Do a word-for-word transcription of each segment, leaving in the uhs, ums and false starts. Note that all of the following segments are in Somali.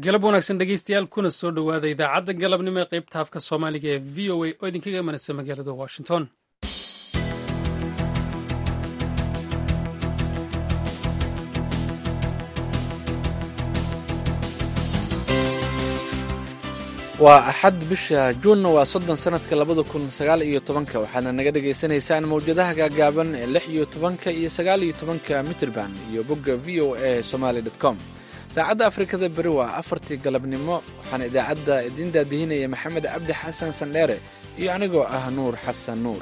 galab wanaagsan dhegeystayaal kuna soo dhowaada idaacadda galabnimo ee qaybta afka soomaaliga ee v o a oo idinkaga imanaysa magaalada washington. waa axad bisha juunna waa soddon sanadka labada kun sagaal iyo tobanka waxaadna naga dhagaysanaysaan mawjadaha gaagaaban ee lix iyo tobanka iyo sagaal iyo tobanka mitrban iyo bogga v o a somaly dot com. saacadda afrikada beri waa afartii galabnimo waxaana idaacadda idiin daadihinaya maxamed cabdi xasan sandheere iyo anigoo ah nuur xasan nuur.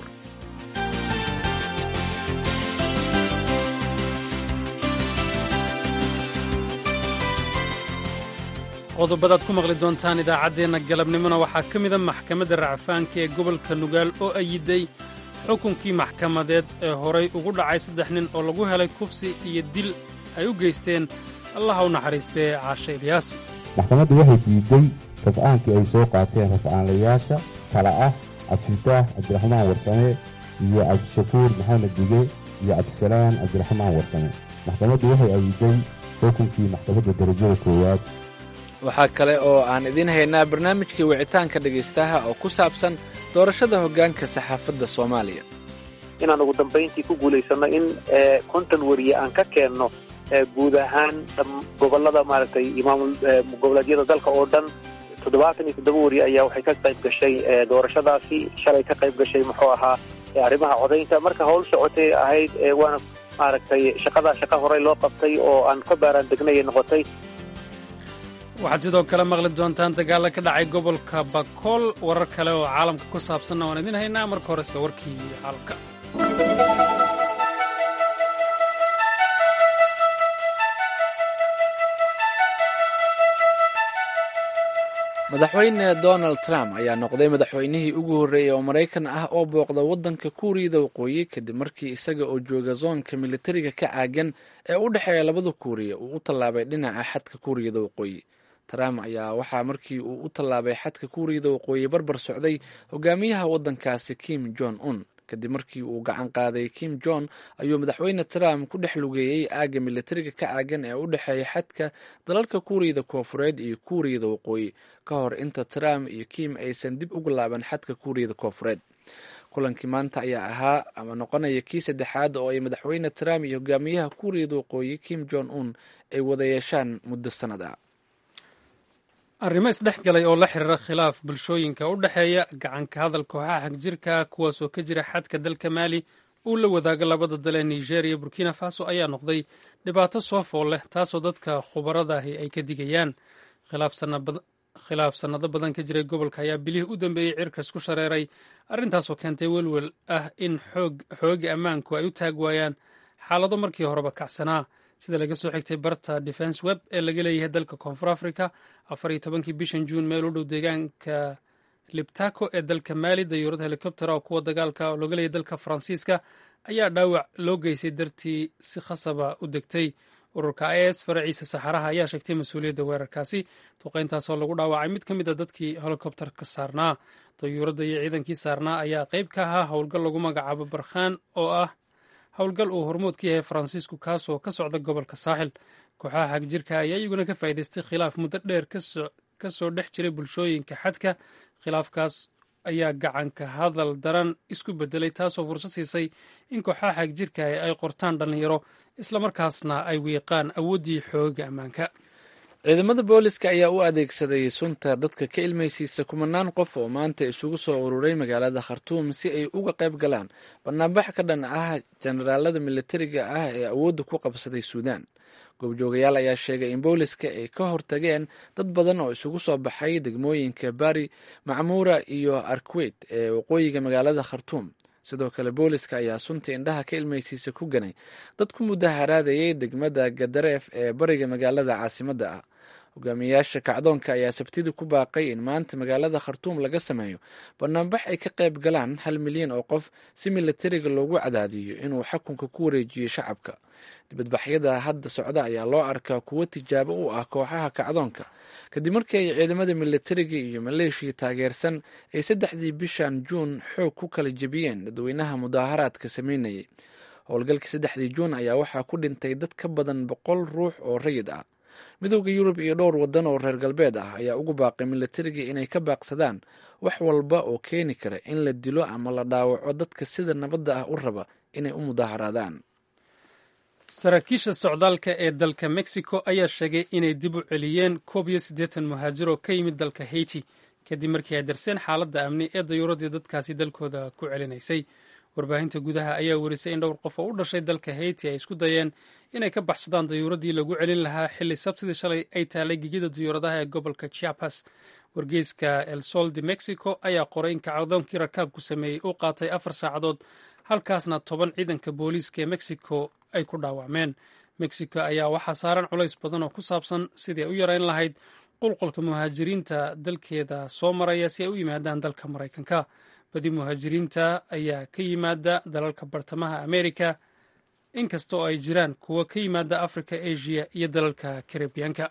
qodobadaad ku maqli doontaan idaacaddeenna galabnimona waxaa ka mida maxkamadda racfaanka ee gobolka nugaal oo ayiday xukunkii maxkamadeed ee horay ugu dhacay saddex nin oo lagu helay kufsi iyo dil ay u geysteen allaha u naxariistee caashe ilyaas. maxkamaddu waxay diiday rafcaankii ay soo qaateen rafcaanlayaasha kala ah cabdifitaax cabdiraxmaan warsame iyo cabdishakuur maxamed dige iyo cabdisalaan cabdiraxmaan warsame. maxkamaddu waxay ayiday xukunkii maxkamadda darajada koowaad. waxaa kale oo aan idiin haynaa barnaamijkii wicitaanka dhegaystaha oo ku saabsan doorashada hoggaanka saxaafadda soomaaliya. inaan ugu dambayntii ku guulaysanno in konton weriye aan ka keenno guud ahaan gobollada maaragtay imaamul goboleedyada dalka oo dhan. toddobaatan iyo toddoba weriye ayaa waxay ka qayb gashay doorashadaasi shalay ka qayb gashay muxuu ahaa arrimaha codaynta. marka howl socotay ahayd waana maaragtay shaqadaa shaqa horey loo qabtay oo aan ka baaraan degnay noqotay. waxaad sidoo kale maqli doontaan dagaalla ka dhacay gobolka bakool. warar kale oo caalamka ku saabsanna waan idiin haynaa. marka horese warkii caalamka. madaxweyne donald trump ayaa noqday madaxweynihii ugu horreeyey oo maraykan ah oo booqda waddanka kuuriyada waqooyi kadib markii isaga oo jooga zoonka militariga ka caagan ee u dhexeeya labada kuuriya uu u tallaabay dhinaca xadka kuuriyada waqooyi. trump ayaa waxaa markii uu u tallaabay xadka kuuriyada waqooyi barbar socday hogaamiyaha waddankaasi kim jong un. kadib markii uu gacan qaaday kim jong ayuu madaxweyne trump ku dhex lugeeyey aagga militariga ka caagan ee u dhexeeya xadka dalalka kuuriyada koofureed iyo kuuriyada waqooyi ka hor inta trump iyo kim aysan dib uga laaban xadka kuuriyada koofureed. kulankii maanta ayaa ahaa ama noqonaya kii saddexaad oo ay madaxweyne trump iyo hogaamiyaha kuuriyada waqooyi kim jong un ay wada yeeshaan muddo sannad ah. arrimo isdhex galay oo la xiriira khilaaf bulshooyinka u dhexeeya gacanka hadal kooxaha xagjirka kuwaasoo ka jira xadka dalka maali uu la wadaago labada dal ee niger iyo burkina faso ayaa noqday dhibaato soo fool leh taasoo dadka khubaradahi ay ka digayaan. khilaaf sannado badan ka jiray gobolka ayaa bilihii u dambeeyey cirka isku shareeray arrintaasoo keentay welwel ah in xooga ammaanku ay u taag waayaan xaalado markii horeba kacsanaa. sida laga soo xigtay barta defense web ee laga leeyahay dalka koonfur africa afar iyo tobankii bishan juun meel u dhow deegaanka libtako ee dalka maali dayuurad helikobtera oo kuwa dagaalka looga leeyahay dalka faransiiska ayaa dhaawac loo geystay dartii si khasaba u degtay. ururka i s faraciisa saxaraha ayaa sheegtay mas-uuliyadda weerarkaasi. duqayntaasoo lagu dhaawacay mid ka mid a dadkii helikobterka saarnaa. dayuuradda iyo ciidankii saarnaa ayaa qayb ka ahaa howlgal lagu magacaabo barkhaan oo ah howlgal uu hormood ka yahay faransiisku kaasoo ka socda gobolka saaxil. kooxaha xagjirka ayaa iyaguna ka faa'iidaystay khilaaf muddo dheer ka soo dhex jiray bulshooyinka xadka. khilaafkaas ayaa gacanka hadal daran isku bedelay taasoo fursad siisay in kooxaha xagjirka ay qortaan dhallinyaro islamarkaasna ay wiiqaan awooddii xooga ammaanka. ciidamada booliska ayaa u adeegsaday sunta dadka ka ilmaysiisa kumanaan qof oo maanta isugu soo ururay magaalada khartuum si ay uga qayb galaan banaanbax ka dhan ah jenaraalada militariga ah ee awoodda ku qabsaday suudaan. goobjoogayaal ayaa sheegay in booliska ay ka hortageen dad badan oo isugu soo baxay degmooyinka bari macmuura iyo arkweyt ee waqooyiga magaalada khartuum. sidoo kale booliska ayaa sunta indhaha ka ilmaysiisa ku ganay dad ku mudaharaadayay degmada gadareef ee bariga magaalada caasimadda ah. hogaamiyayaasha kacdoonka ayaa sabtidii ku baaqay in maanta magaalada khartuum laga sameeyo banaanbax ay ka qayb galaan hal milyan oo qof si militariga loogu cadaadiyo inuu xukunka ku wareejiyo shacabka. dibadbaxyada hadda socda ayaa loo arkaa kuwo tijaabo u ah kooxaha kacdoonka kadib markii ay ciidamada militariga iyo maleeshiya taageersan ay saddexdii bishan juun xoog ku kala jebiyeen dadweynaha mudaaharaadka sameynayay. howlgalkii saddexdii juun ayaa waxaa ku dhintay dad ka badan boqol ruux oo rayid ah. midowda yurub iyo dhowr waddan oo reer galbeed ah ayaa ugu baaqay milatariga inay ka baaqsadaan wax walba oo keeni kara in la dilo ama la dhaawaco dadka sida nabadda ah u raba inay u mudaharaadaan. saraakiisha socdaalka ee dalka mexico ayaa sheegay inay dib u celiyeen koob iyo siddeetan muhaajir oo ka yimid dalka haiti kadib markii ay darseen xaaladda amni ee dayuuradii dadkaasi dalkooda ku celinaysay. warbaahinta gudaha ayaa werisay in dhowr qof oo u dhashay dalka haiti ay isku dayeen inay ka baxsadaan dayuuradii lagu celin lahaa xilli sabtidii shalay ay taalay gegida dayuuradaha ee gobolka chiapas. wargeyska el sol de mexico ayaa qoray in kacdoonkii rakaabku sameeyey uu qaatay afar saacadood halkaasna toban ciidanka booliiska ee mexico ay ku dhaawacmeen. mexico ayaa waxaa saaran culays badan oo ku saabsan sidii ay u yarayn lahayd qulqulka muhaajiriinta dalkeeda soo maraya si ay u yimaadaan dalka maraykanka. badi muhaajiriinta ayaa ka yimaada dalalka bartamaha amerika inkasta oo ay jiraan kuwa ka yimaada africa, asia iyo dalalka karibiyanka.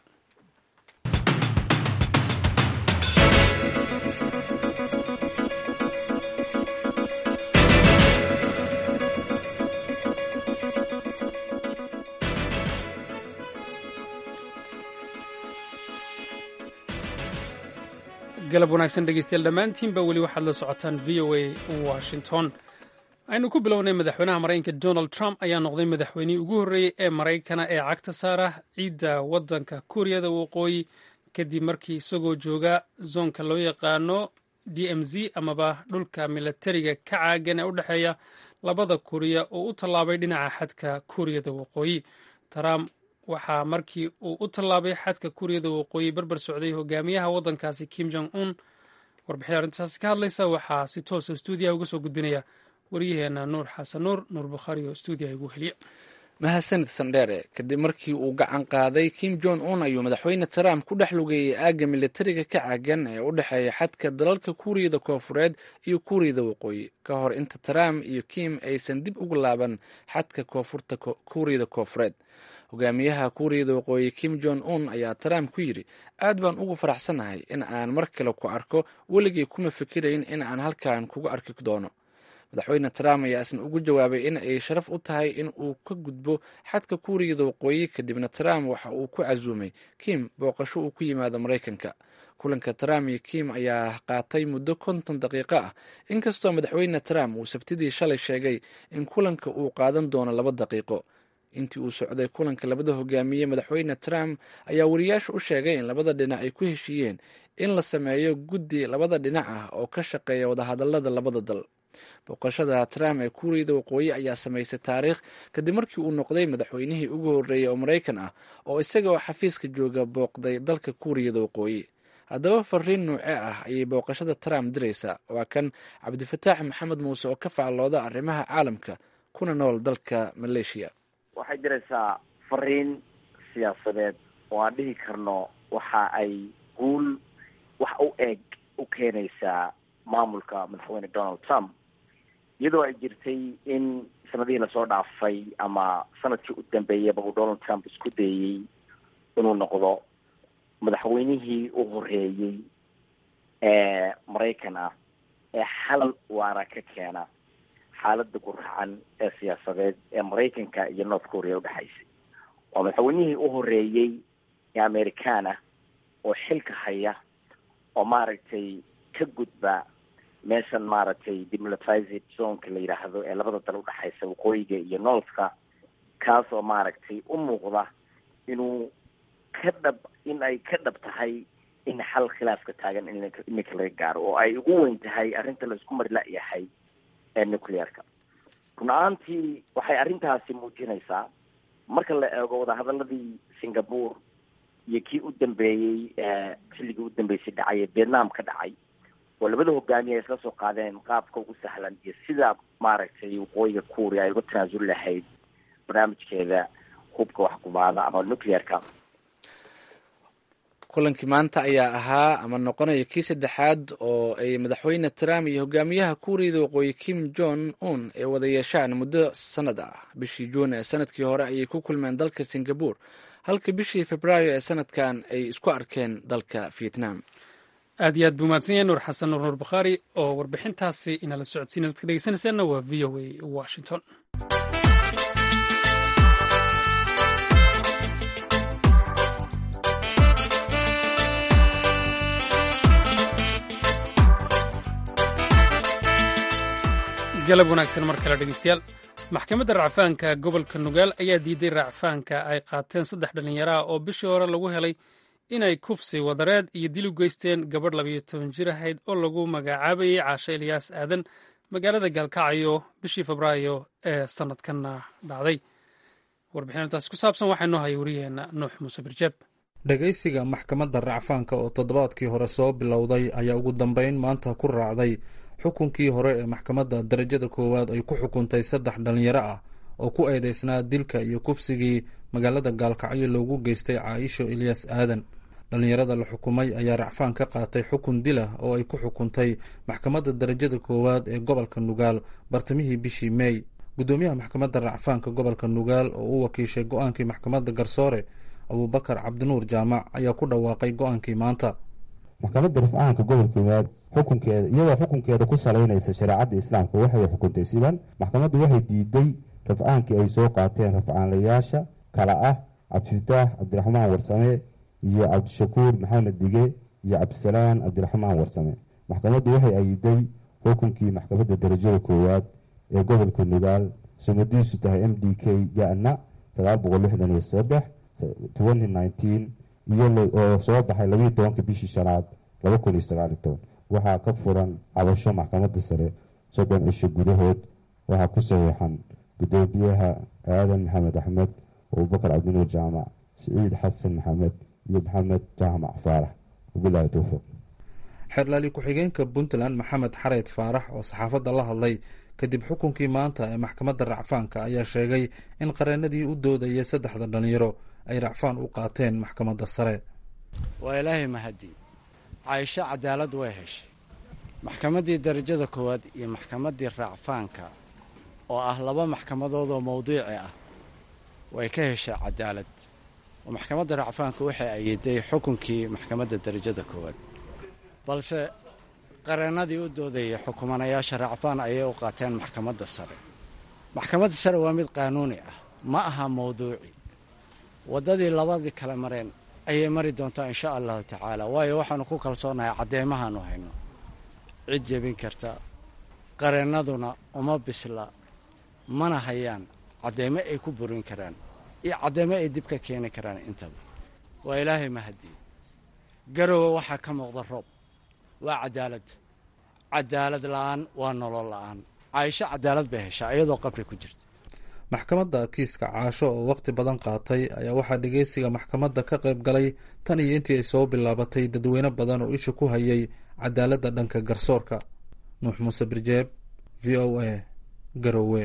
galab wanaagsan dhegeystayaal dhammaantiinba weli waxaad la socotaan v o a washington. aynu ku bilownay madaxweynaha maraykanka donald trump ayaa noqday madaxweynihii ugu horreeyey ee maraykana ee cagta saara ciidda waddanka kuuriyada waqooyi kadib markii isagoo jooga zoonka loo yaqaano d m z amaba dhulka milatariga ka caagan ee u dhexeeya labada kuuriya oo u tallaabay dhinaca xadka kuuriyada waqooyi. trump waxaa markii uu u tallaabay xadka kuuriyada waqooyi barbar socday hogaamiyaha waddankaasi kim jong un. warbixin arrintaasi ka hadlaysa waxaa si toosa stuudiyaha uga soo gudbinaya waryaheena nuur xasan nuur nuur bukhaari oo stuudiyaha igu heliya. mahadsanid sandheere. kadib markii uu gacan qaaday kim jong un ayuu madaxweyne trump ku dhex lugeeyey aagga militariga ka caagan ee u dhexeeya xadka dalalka kuuriyada koofureed iyo kuuriyada waqooyi ka hor inta trump iyo kim aysan dib ugu laaban xadka koonfurta kuuriyada koofureed. hogaamiyaha kuuriyada waqooyi kim jong un ayaa trump ku yidhi aad baan ugu faraxsanahay in aan mar kale ku arko, weligay kuma fikirayn in aan halkan kuga arki doono. madaxweyne trump ayaa isna ugu jawaabay in ay sharaf u tahay in uu ka gudbo xadka kuuriyada waqooyi. kadibna trump waxa uu ku casuumay kim booqasho uu ku yimaado maraykanka. kulanka trump iyo kim ayaa qaatay muddo konton daqiiqo ah, inkastoo madaxweyne trump uu sabtidii shalay sheegay in kulanka uu qaadan doono laba daqiiqo. intii uu socday kulanka labada hogaamiye, madaxweyne trump ayaa wariyaasha u sheegay in labada dhinac ay ku heshiiyeen in la sameeyo guddi labada dhinac ah oo ka shaqeeya wadahadalada labada dal. booqashada trump ee kuuriyada waqooyi ayaa samaysay taariikh kadib markii uu noqday madaxweynihii ugu horreeyey oo maraykan ah oo isaga oo xafiiska jooga booqday dalka kuuriyada waqooyi. haddaba fariin noocee ah ayay booqashada trump diraysaa? waa kan cabdifataax maxamed muuse oo ka faallooda arrimaha caalamka kuna nool dalka maleeshiya. waxay diraysaa fariin siyaasadeed oo aan dhihi karno waxa ay guul wax u eg u keenaysaa maamulka madaxweyne donald trump, iyadoo ay jirtay in sanadihii lasoo dhaafay ama sanadkii u dambeeyaba uu donald trump isku dayey inuu noqdo madaxweynihii u horeeyey ee maraykan ah ee xalal waara ka keena xaaladda guracan ee siyaasadeed ee maraykanka iyo north korea udhexaysay. waa madaxweynihii u horeeyey ee amerikaan ah oo xilka haya oo maaragtay ka gudba meeshan maaragtay demilitarized zoneka la yidhaahdo ee labada dal udhexaysa waqooyiga iyo northka, kaas oo maaragtay u muuqda inuu ka dhab in ay ka dhab tahay in xal khilaafka taagan in iminka laga gaaro oo ay ugu weyn tahay arrinta laisku mari la-yahay ee nuclearka. run ahaantii waxay arrintaasi muujinaysaa marka la eego wadahadaladii singapore iyo kii u dambeeyey xilligii u dambeysay dhacay ee vietnam ka dhacay oo labada hogaamiye ay isla soo qaadeen qaabka ugu sahlan iyo sida maaragtay waqooyiga kuuriya ay uga tanaasuli lahayd barnaamijkeeda hubka wax kubaada ama nuclearka. kulankii maanta ayaa ahaa ama noqonaya kii saddexaad oo ay madaxweyne trump iyo hogaamiyaha kuuriyada waqooyi kim jong un ay wada yeeshaan muddo sanad ah. bishii juun ee sanadkii hore ayay ku kulmeen dalka singapore, halka bishii februaayo ee sanadkan ay isku arkeen dalka vietnam. aad iyo aad buu mahadsan yahay nuur xasan nuur nuur bukhaari oo warbixintaasi inala socodsiin ad ka dhegeysanaysaanna waa v o a washington. galab wanaagsan mar kale dhegeystayaal maxkamadda racfaanka gobolka nugaal ayaa diiday racfaanka ay qaateen saddex dhallinyaro ah oo bishii hore lagu helay inay kufsi wadareed iyo dil u geysteen gabadh labayo toban jir ahayd oo lagu magacaabayay caashe ilyaas aadan magaalada gaalkacyo bishii febraayo ee sannadkanna dhacday warbixintaas ku saabsan waxaa noo hayay wariyaheenna nuux muuse birjeeb dhegaysiga maxkamadda racfaanka oo toddobaadkii hore soo bilowday ayaa ugu dambeyn maanta ku raacday xukunkii hore ee maxkamadda darajada koowaad ay ku xukuntay saddex dhallinyaro ah oo ku eedeysnaa dilka iyo kufsigii magaalada gaalkacyo loogu geystay caaisho ilyaas aadan dhallinyarada la xukumay ayaa racfaan ka qaatay xukun dil ah oo ay ku xukuntay maxkamadda darajada koowaad ee gobolka nugaal bartamihii bishii meey guddoomiyaha maxkamadda racfaanka gobolka nugaal oo u wakiishay go-aankii maxkamadda garsoore abuubakar cabdinuur jaamac ayaa ku dhawaaqay go-aankii maanta maxkamadda rafcaanka gobolka nugaal xukunkeeda iyadoo xukunkeeda ku salaynaysa shareecadda islaamka waxay xukuntay sidan maxkamaddu waxay diiday rafcaankii ay soo qaateen rafcaanlayaasha kala ah cabdifitaax cabdiraxmaan warsame iyo cabdishakuur maxamed dige iyo cabdisalaan cabdiraxmaan warsame maxkamaddu waxay ayiday xukunkii maxkamadda darajada koowaad ee gobolka nugaal sumadiisu tahay m d k gana sagaal boqol lixdan iyo saddex twenty nineteen iyo oo soo baxay labiiyo tobanka bishii shanaad laba kun iyo sagaal iyo toban waxaa ka furan cabasho maxkamadda sare soddon cisho gudahood waxaa ku saxiixan gudoomiyaha aadan maxamed axmed abubakar cabdinuur jaamac siciid xasan maxamed iyo maxamed jaamac faarax wabilaahi towfiiq xerlaali ku-xigeenka puntland maxamed xareyd faarax oo saxaafadda la hadlay kadib xukunkii maanta ee maxkamadda racfaanka ayaa sheegay in qareenadii u doodayay saddexda dhallinyaro ay racfaan u qaateen maxkamadda sare waa ilaahay mahadi caaisho cadaalad way heshay maxkamaddii darajada koowaad iyo maxkamaddii racfaanka oo ah laba maxkamadood oo mawduuci ah way ka heshay cadaalad oo maxkamadda racfaanka waxay ayiday xukunkii maxkamadda darajada koowaad balse qareennadii u doodayay xukumanayaasha racfaan ayay u qaateen maxkamadda sare maxkamadda sare waa mid qaanuuni ah ma aha mawduuci waddadii labadii kale mareen ayay mari doontaa insha allahu tacaala waayo waxaanu ku kalsoonahay caddeemahaanu hayno cid jebin karta qareennaduna uma bisla mana hayaan caddeemo ay ku burin karaan iyo caddeemo ay dib ka keeni karaan intaba waa ilaahay mahadiye garowe waxaa ka muuqda roob waa cadaalad cadaalad la-aan waa nolol la-aan caaisho cadaalad bay heshaa iyadoo qabri ku jirta maxkamadda kiiska caasho oo waqti badan qaatay ayaa waxaa dhegeysiga maxkamadda ka qayb galay tan iyo intii ay soo bilaabatay dadweyne badan oo isha ku hayay cadaaladda dhanka garsoorka nuux muuse birjeeb v o a garowe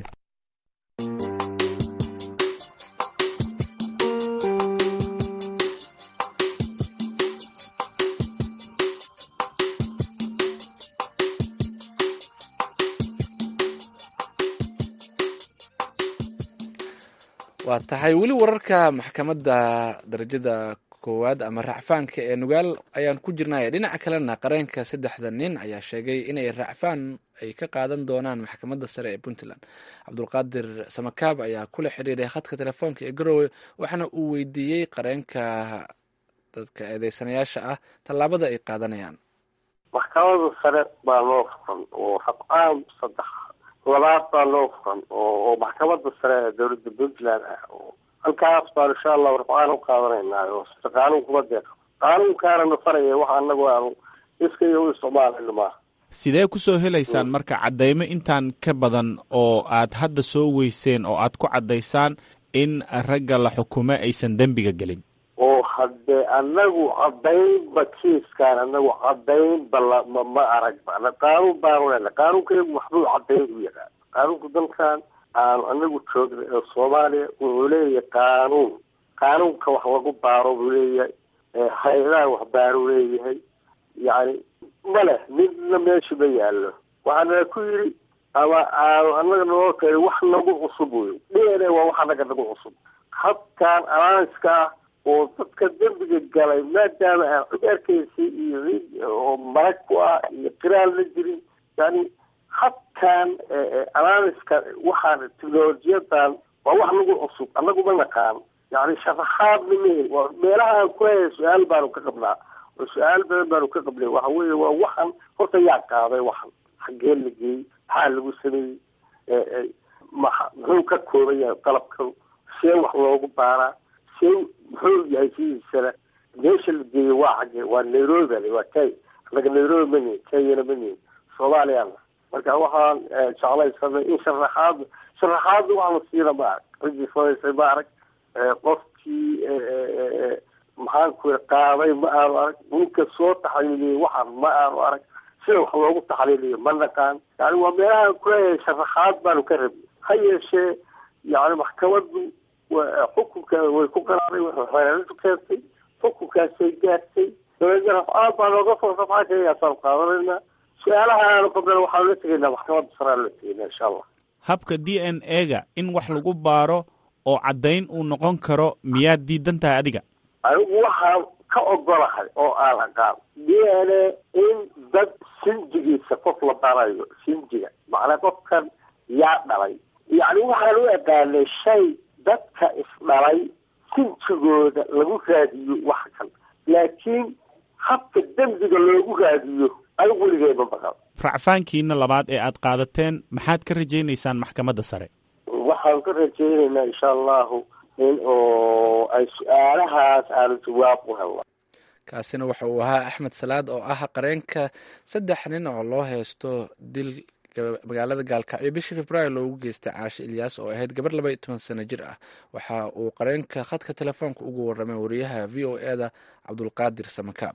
waa tahay weli wararka maxkamadda darajada koowaad ama racfaanka ee nugaal ayaan ku jirnay dhinaca kalena qareenka saddexda nin ayaa sheegay inay racfaan ay ka qaadan doonaan maxkamadda sare ee puntland cabdulqaadir samakaab ayaa kula xiriiray khadka telefoonka ee garowe waxaana uu weydiiyey qareenka dadka eedeysanayaasha ah tallaabada ay qaadanayaan. maxkamadda sare baa loo furan oo rafcaan saddex labaad baa loo furan oo maxkamadda sare ee dowladda puntland ah oo halkaas baan insha allahu rafcaan u qaadanaynaa oo sida qaanuun kuma deeqa qaanuunkaana na faraya waxa anagu aanu iskayo u isticmaalayno maaha. sidee kusoo helaysaan marka cadeymo intaan ka badan oo aad hadda soo weyseen oo aad ku caddaysaan in ragga la xukumo aysan dembiga gelin? oo haddee anagu cadaynba kiiskaan anagu cadaynba lama ma aragba qaanuun baanu lena qaanuunkayagu waxbuu cadayn u yaqaan qaanuunka dalkan aanu anagu joogna ee soomaaliya wuxuu leeyahay qaanuun qaanuunka wax lagu baaro buu leeyahay hay-adaha wax baaruu leeyahay yani male midna meesha ma yaallo waxaana ku yidhi ama aanu anaga noo keenin wax nagu cusub wey d n a waa wax anaga nagu cusub habkaan allianska ah oo dadka dembiga galay maadaama aan cid arkaysa iyo oo marag ku ah iyo qiraal la jirin yani habkaan allianska waxaan technolojiyadan waa wax nagu cusub anagu ma naqaan yani sharaxaad mime waa meelaha aan kuleeyahay su-aal baanu ka qabnaa oo su-aal badan baanu ka qabnay waxa weeye waa waxan horta yaa qaaday waxan xaggee la geeyey maxaa lagu sameeyey muxuu ka kooban yahay qalabkan, see wax loogu baaraa, see muxuu yahay sidiisana meesha la geeyo waa xagge, waa nairobi, waa kay anaga nairobi manihin, kenyana manihin, soomaaliyana. marka waxaan jeclaysanay in sharaxaad sharaxaada wax la siina ma arag, raggii fadaysay ma arag, qofkii maxaan ku qaaday ma aanu arag, ninka soo taxliiliyey waxaan ma aanu arag, sida wax loogu taxliiliyo ma naqaan. yani waa meelahaan kuleeyahay sharaxaad baanu ka rabnay. ha yeeshee yani maxkamadu xukunka way ku qaraaday, waxeelintu keentay, xukunkaasay gaartay, dabeedna rafcaad baa looga soo rafcaasaan qaadanayna. su-aalahaanu qabnana waxaanu la tegaynaa maxkamadda saraan la tegaynaa insha allah. habka d n a ga in wax lagu baaro oo caddayn uu noqon karo miyaad diidan tahay adiga? anigu waxaan ka ogolahay oo aan aqaan d n a in dad sinjigiisa qof la barayo, sinjiga macnaa qofkan yaa dhalay, yani waxaan u aqaanay shay dadka isdhalay sinjigooda lagu raadiyo wax kan, laakiin habka dembiga loogu raadiyo anigu weligeyma maqal. racfaankiina labaad ee aad qaadateen maxaad ka rajaynaysaan maxkamadda sare? waxaan ka rajaynaynaa insha allahu in oo ay su-aalahaas aanu jawaab u helno. kaasina waxa uu ahaa axmed salaad oo ah qareenka saddex nin oo loo haysto dil magaalada gaalkacyo bishii februaayo loogu geystay caashe ilyaas oo ahayd gabar laba iyo toban sano jir ah. waxa uu qareenka khadka telefoonka ugu waramay wariyaha v o e da cabdulqaadir samakaab.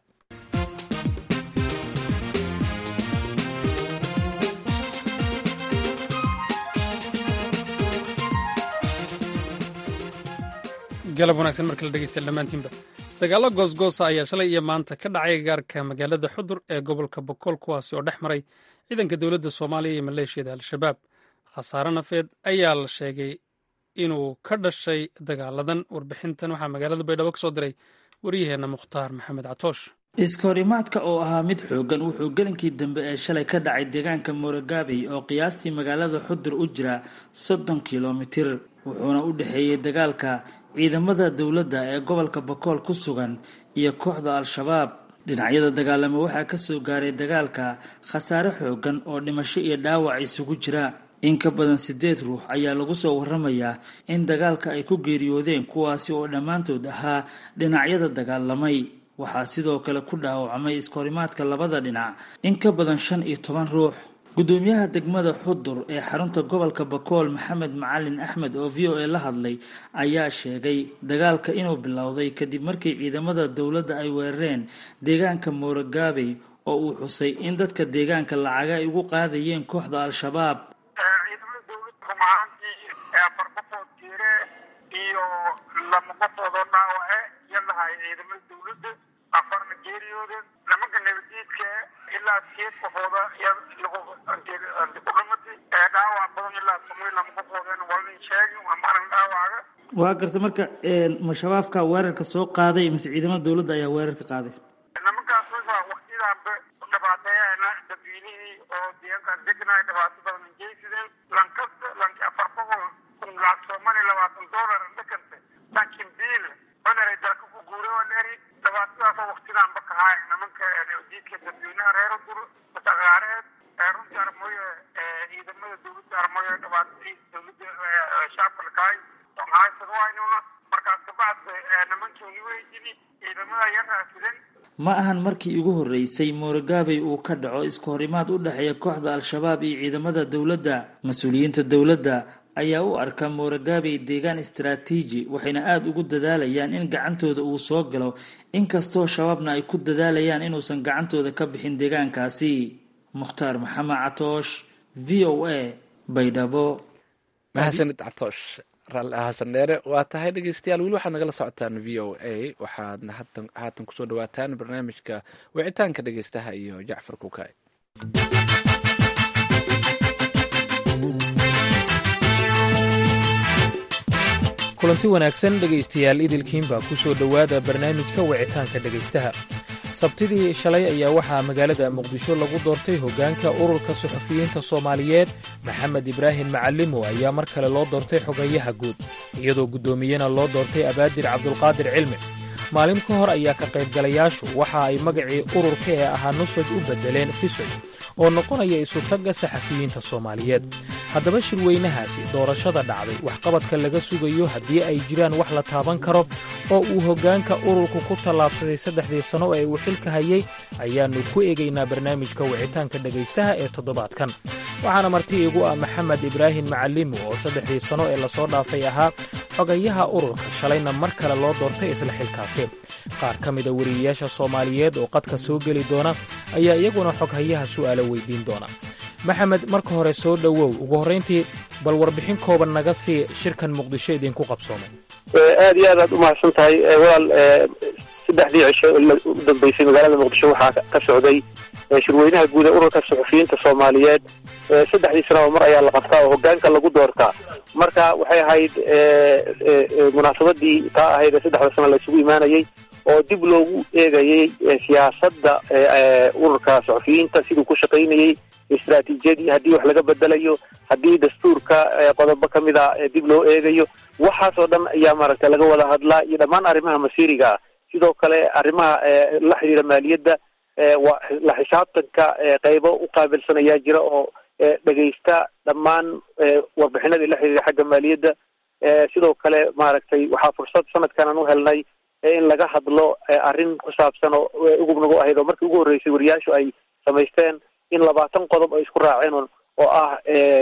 galab wanaagsan marka la dhegeysta dhammaantiinba. dagaallo goosgoosa ayaa shalay iyo maanta ka dhacay gaarka magaalada xudur ee gobolka boqol, kuwaasi oo dhex maray ciidanka dowladda soomaaliya iyo maleeshiyada al-shabaab. khasaare nafeed ayaa la sheegay inuu ka dhashay dagaaladan. warbixintan waxaa magaalada baydhabo ka soo diray wariyaheenna mukhtaar maxamed catoosh. iskahorimaadka oo ahaa mid xoogan wuxuu gelinkii dambe ee shalay ka dhacay deegaanka mooragaabey oo qiyaastii magaalada xudur u jira soddon kilomitir, wuxuuna u dhexeeyey dagaalka ciidamada dowladda ee gobolka bokool ku sugan iyo kooxda al-shabaab. dhinacyada dagaalamo waxaa kasoo gaaray dagaalka khasaare xoogan oo dhimasho iyo dhaawac isugu jira. in ka badan sideed ruux ayaa lagu soo waramayaa in dagaalka ay ku geeriyoodeen, kuwaasi oo dhammaantood ahaa dhinacyada dagaalamay. waxaa sidoo kale ku dhaawacmay iskahorimaadka labada dhinac in ka badan shan iyo toban ruux. gudoomiyaha degmada xudur ee xarunta gobolka bakool maxamed macalin axmed oo v o a la hadlay ayaa sheegay dagaalka inuu bilowday kadib markii ciidamada dowladda ay weerareen deegaanka mooragaabey oo uu xusay in dadka deegaanka lacaga ay ugu qaadayeen kooxda al-shabaab. ciidamada dowladda rumahaantii afar qofood tiire iyo lama qofood oo dhaawace yalahay ciidamada dowladda afarna geeriyooda, nimanka nabadiidka ilaa sideed qofooda kudhamatay, dhaawac badan ilaa toban iyo lama qofoodeen walin sheegin waa maalin dhaawaca. waa garta marka ma shabaabka weerarka soo qaaday mise ciidamada dowladda ayaa weerarka qaaday? nimankaas waktidaanba dhibaateeyana dadweynihii oo deegaankaas deganaya dhibaato badan jeysideen. lankasta lanki afar boqol lacag soomaaliya labaatan doolar dhakanta lankin biil oneray dalka ku guuray waa dheeri dhibaatadaasoo waktidaanba kahaay nimanka diidka dadweynaha reer udur mataqaareed runtii armooye ciidamada dowladda armooye dhibaatadii dowladda shacabka lakahay haysado waynuna markaas kabacdi nimankii weydini ciidamada yaraasideen. ma ahan markii ugu horreysay mooragaabey uu ka dhaco iskahorimaad u dhexeeya kooxda al-shabaab iyo ciidamada dowladda. mas-uuliyiinta dowladda ayaa u arka mooragaabey deegaan istaraatiiji, waxayna aada ugu dadaalayaan in gacantooda uu soo galo, inkastoo shabaabna ay ku dadaalayaan inuusan gacantooda ka bixin deegaankaasi. mukhtaar maxamed catoosh, v o a, baydhabo. mahadsanid catoosh. raalli ahaasan dheere. waa tahay dhegeystayaal, weli waxaad nagala socotaan v o a, waxaadna haatan kusoo dhawaataan barnaamijka wicitaanka dhegeystaha iyo jacfar kukaay. kulanti wanaagsan dhegaystayaal, idilkiinbaa ku soo dhowaada barnaamijka wicitaanka dhegaystaha. sabtidii shalay ayaa waxaa magaalada muqdisho lagu doortay hoggaanka ururka suxufiyiinta soomaaliyeed. maxamed ibraahim macalimo ayaa mar kale loo doortay xogayaha guud, iyadoo guddoomiyena loo doortay abaadir cabdulqaadir cilmi. maalin ka hor ayaa ka qaybgalayaashu waxa ay magacii ururka ee ahaa nusaj u beddeleen fisoj oo noqonaya isutagga saxafiyiinta soomaaliyeed. haddaba shirweynahaasi doorashada dhacday waxqabadka laga sugayo haddii ay jiraan wax la taaban karo oo uu hoggaanka ururku ku tallaabsaday saddexdii sanno ee uu xilka hayay ayaannu ku eegaynaa barnaamijka wicitaanka dhegaystaha ee toddobaadkan waxaana marti iigu ah maxamed ibraahim macallimu oo saddexdii sanno ee lasoo dhaafay ahaa xogayaha ururka shalayna mar kale loo doortay isla xilkaasi qaar ka mida weriyayaasha soomaaliyeed oo qadka soo geli doona ayaa iyaguna xoghayaha su'aalo weydiin doona maxamed marka hore soo dhowow ugu horrayntii bal warbixin kooban naga sii shirkan muqdisho idinku qabsoomay aad iyo aad aad u mahadsan tahay walaal saddexdii cisho u dambeysay magaalada muqdisho waxaa ka socday shirweynaha guud ee ururka suxufiyiinta soomaaliyeed saddexdii sanaba mar ayaa la qabtaa oo hoggaanka lagu doortaa marka waxay ahayd munaasabadii taa ahayd ee saddexda sano la isugu imaanayay oo dib loogu eegayay siyaasadda ururka suxufiyiinta siduu ku shaqaynayay istaraatiijiyadii haddii wax laga bedelayo haddii dastuurka qodobo ka mid a dib loo eegayo waxaasoo dhan ayaa maaragtay laga wada hadlaa iyo dhammaan arrimaha masiiriga ah sidoo kale arrimaha la xidhiira maaliyadda la xisaabtanka qaybo u qaabilsan ayaa jira oo dhegaysta dhammaan warbixinadii la xidhiira xagga maaliyadda sidoo kale maaragtay waxaa fursad sanadkan aan u helnay in laga hadlo arrin ku saabsan oo ugub nagu ahayd oo markii ugu horreysay wariyaashu ay samaysteen in labaatan qodob ay isku raaceen oo ah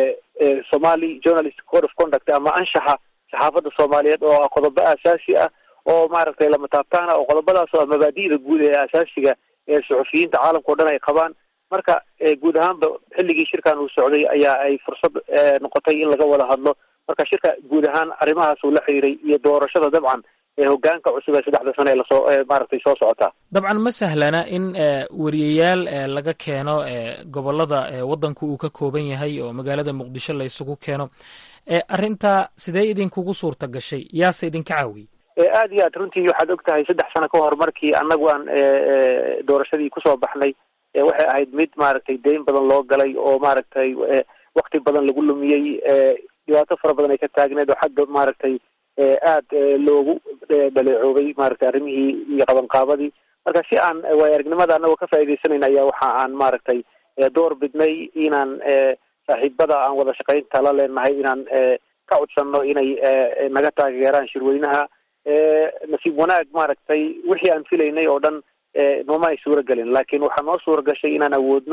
Somali Journalist Code of Conduct ama anshaxa saxaafadda Soomaaliyeed oo ah qodobo aasaasi ah oo maaragtay lama taabtaan oo qodobadaas oo mabaadi'da guud ee aasaasiga ee suxufiyiinta caalamka oo dhan ay qabaan marka guud ahaanba xilligii shirkan uu socday ayaa ay fursad noqotay in laga wada hadlo marka shirka guud ahaan arrimahaas uu la xiriiray iyo doorashada dabcan ee hoggaanka cusub ee saddexda sano ee lasoo maaragtay soo socotaa dabcan ma sahlana in wariyayaal laga keeno gobollada waddanku uu ka kooban yahay oo magaalada muqdisho la isugu keeno arrintaa sidee idinkugu suurta gashay yaase idinka caawiyey aad iyo aad runtii waxaad og tahay saddex sano ka hor markii annagu aan doorashadii kusoo baxnay waxay ahayd mid maaragtay deyn badan loo galay oo maaragtay wakti badan lagu lumiyey dhibaato fara badan ay ka taagneed oo xagga maaragtay aad loogu dhaleecoobay maaragtay arrimihii iyo qabanqaabadii marka si aan waay aragnimada annagoo ka faa'iidaysanayna ayaa waxa aan maaragtay door bidnay inaan saaxiibada aan wada shaqaynta la leenahay inaan ka codsanno inay naga taageeraan shirweynaha nasiib wanaag maaragtay wixii aan filaynay oo dhan nooma ay suura gelin laakiin waxaa noo suura gashay inaan awoodno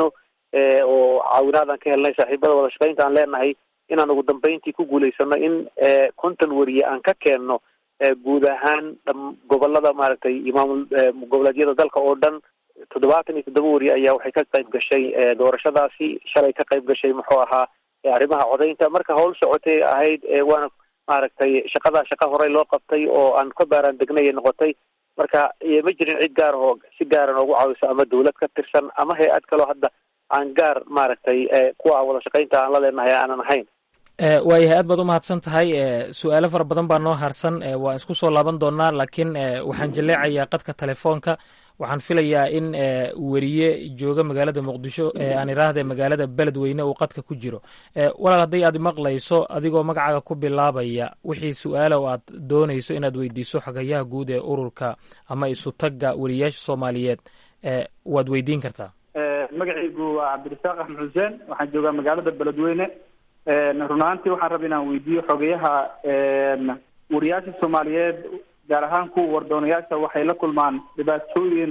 oo caawinaadaan ka helnay saaxiibada wada shaqaynta aan leenahay inaan ugu dambeyntii ku guulaysano in konton weriye aan ka keenno guud ahaan gobolada maaragtay imaamul goboleedyada dalka oo dhan toddobaatan iyo toddoba weriye ayaa waxay ka qayb gashay doorashadaasi shalay ka qayb gashay muxuu ahaa arrimaha codaynta marka hawl socotay ahayd waana maaragtay shaqadaa shaqa horey loo qabtay oo aan ka baaraan degnay noqotay marka ma jirin cid gaar oo si gaara noogu caawiso ama dawlad ka tirsan ama hay-ad kaloo hadda aan gaar maaragtay kuwa wada shaqaynta aan la leenahay aanan ahayn waayahay aad baad u mahadsan tahay su-aalo fara badan baa noo harsan waan isku soo laaban doonaa laakiin waxaan jaleecayaa qadka telefoonka waxaan filayaa in weriye jooga magaalada muqdisho aan iraahde magaalada beledweyne uu qadka ku jiro walaal hadday aad maqlayso adigoo magacaaga ku bilaabaya wixii su-aala oo aad doonayso inaad weydiiso xogayaha guud ee ururka ama isutagga weriyayaasha soomaaliyeed waad weydiin kartaa magacaygu waa cabdirasaaq axmed xuseen waxaan joogaa magaalada beledweyne run ahaantii waxaan raba inaan weydiiyo xogayaha wariyaasha soomaaliyeed gaar ahaan kuwa wardoonayaasha waxay la kulmaan dhibaatooyin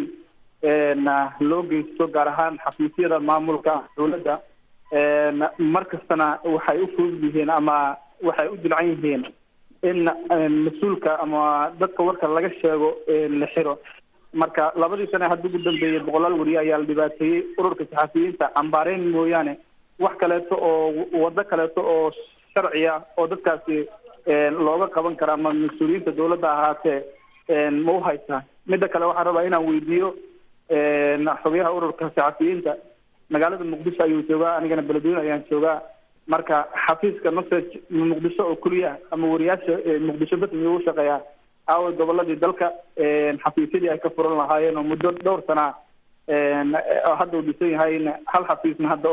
loo geysto gaar ahaan xafiisyada maamulka dowladda mar kastana waxay u fudud yihiin ama waxay u dilcan yihiin in mas-uulka ama dadka warka laga sheego la xiro marka labadii sane hadda ugu dambeeyey boqolaal weriye ayaa la dhibaateeyey ururka saxafiyiinta cambaareyn mooyaane wax kaleeto oo wado kaleeto oo sharciya oo dadkaasi looga qaban karaa ma mas-uuliyiinta dawladda ahaatee ma u haysaa midda kale waxaan rabaa inaan weydiiyo xogayaha ururka saxafiyiinta magaalada muqdisho ayuu joogaa anigana beledweyne ayaan joogaa marka xafiiska message muqdisho oo keliya ama wariyaasha muqdisho bas miyuu u shaqeeyaa aawa goboladii dalka xafiisyadii ay ka furan lahaayeen oo muddo dhowr sana hadda uu dhisan yahay hal xafiisna hadda oon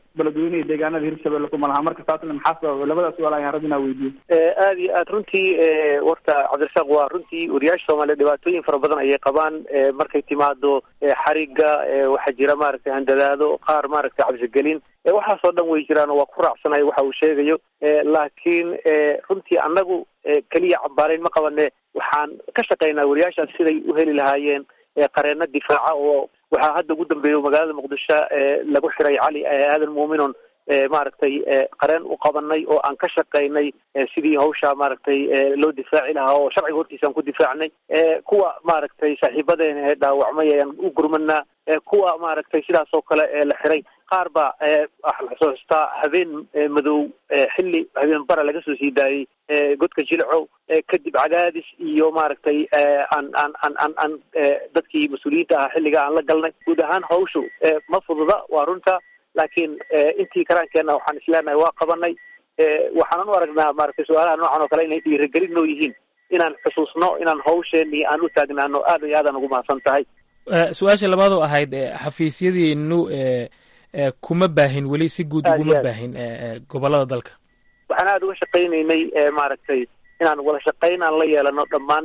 beledweyne iyo deegaanada hirshabelle kuma laha marka taasna maxaa sababa labadaas su'aal ayaan rabbi inaan weydiiyo aad iyo aad runtii warta cabdirasaaq waa runtii wariyaasha soomaaliya dhibaatooyin fara badan ayay qabaan markay timaado xariga waxaa jira maaragtay handadaado qaar maaragtay cabsigelin waxaasoo dhan way jiraan oo waa ku raacsanayo waxa uu sheegayo laakiin runtii annagu keliya cambaarayn ma qabane waxaan ka shaqaynaa wariyaashaas siday u heli lahaayeen qareeno difaaca oo waxaa hadda ugu dambeeya magaalada muqdisho lagu xiray cali aadan muuminon maaragtay qareen u qabanay oo aan ka shaqaynay sidii hawsha maaragtay loo difaaci lahaa oo sharciga hortiisa aan ku difaacnay kuwa maaragtay saaxiibadeena ee dhaawacmay ayaan u gurmanaa kuwa maaragtay sidaas oo kale la xiray qaar baa waxa la xusuustaa habeen madow xilli habeen bara laga soo sii daayey godka jilcow kadib cadaadis iyo maaragtay aan aan aan aan aan dadkii mas-uuliyiinta ahaa xilliga aan la galnay guud ahaan hawshu ma fududa waa runta laakiin intii karaankeenna waxaan isleenahay waa qabanay waxaanan u aragnaa maaragtay su-aalaha noocan oo kale inay dhiirigelin noo yihiin inaan xusuusno inaan hawsheenii aan u taagnaano aad iyo aadaan ugu mahadsan tahay su-aasha labaad oo ahayd xafiisyadiinu kuma baahin weli si guud uguma baahin gobolada dalka waxaan aada uga shaqaynaynay maaragtay inaan wada shaqayn aan la yeelano dhammaan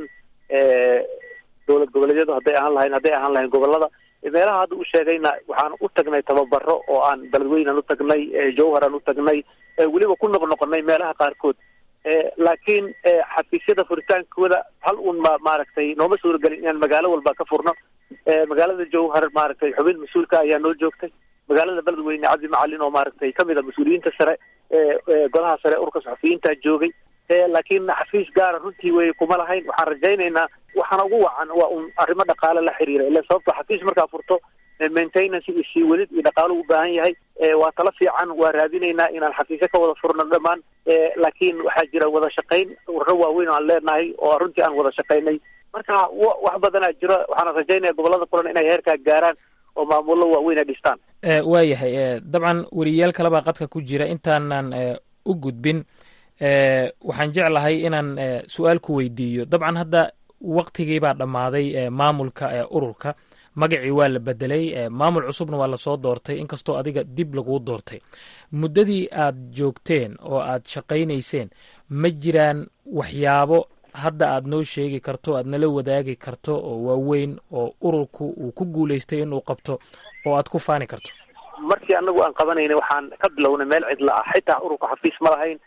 dowlad goboleedyadu hadday ahaan lahayn hadday ahaan lahayn gobolada meelaha hadda u sheegayna waxaan u tagnay tababaro oo aan beledweynaan u tagnay jowhar aan u tagnay weliba ku noqnoqonay meelaha qaarkood laakiin xafiisyada furitaankooda hal un ma maaragtay nooma suuragelin inaan magaalo walba ka furno magaalada jowhar maaragtay xubin mas-uulka ayaa noo joogtay magaalada beledweyne cabdi macalin oo maaragtay kamid a mas-uuliyiinta sare golaha sare urka saxufiyiinta joogay laakiin xafiis gaara runtii way kuma lahayn waxaan rajaynaynaa waxaana ugu wacan waa un arrimo dhaqaale la xiriira ila sababto xafiis markaa furto maintenance iyo sii welid iyo dhaqaalo u baahan yahay waa tala fiican waa raadinaynaa inaan xafiisyo ka wada furno dhammaan laakiin waxaa jira wada shaqayn warro waaweyn oo aan leenahay oo runtii aan wada shaqaynay marka wax badanaa jiro waxaana rajaynaya gobolada kulan inay heerkaa gaaraan oo maamullo waaweyn ay dhistaan waayahay dabcan weriyaal kalebaa qadka ku jira intaanan u gudbin waxaan jeclahay inaan su-aal ku weydiiyo dabcan hadda waktigii baa dhammaaday maamulka ururka magacii waa la bedelay maamul cusubna waa lasoo doortay inkastoo adiga dib laguu doortay muddadii aad joogteen oo aad shaqaynayseen ma jiraan waxyaabo hadda aad noo sheegi karto aad nala wadaagi karto oo waaweyn oo ururku uu ku guulaystay inuu qabto oo aad ku faani karto markii anagu aan qabanayna waxaan ka bilownay meel cidla ah xitaa ururka xafiis ma lahayn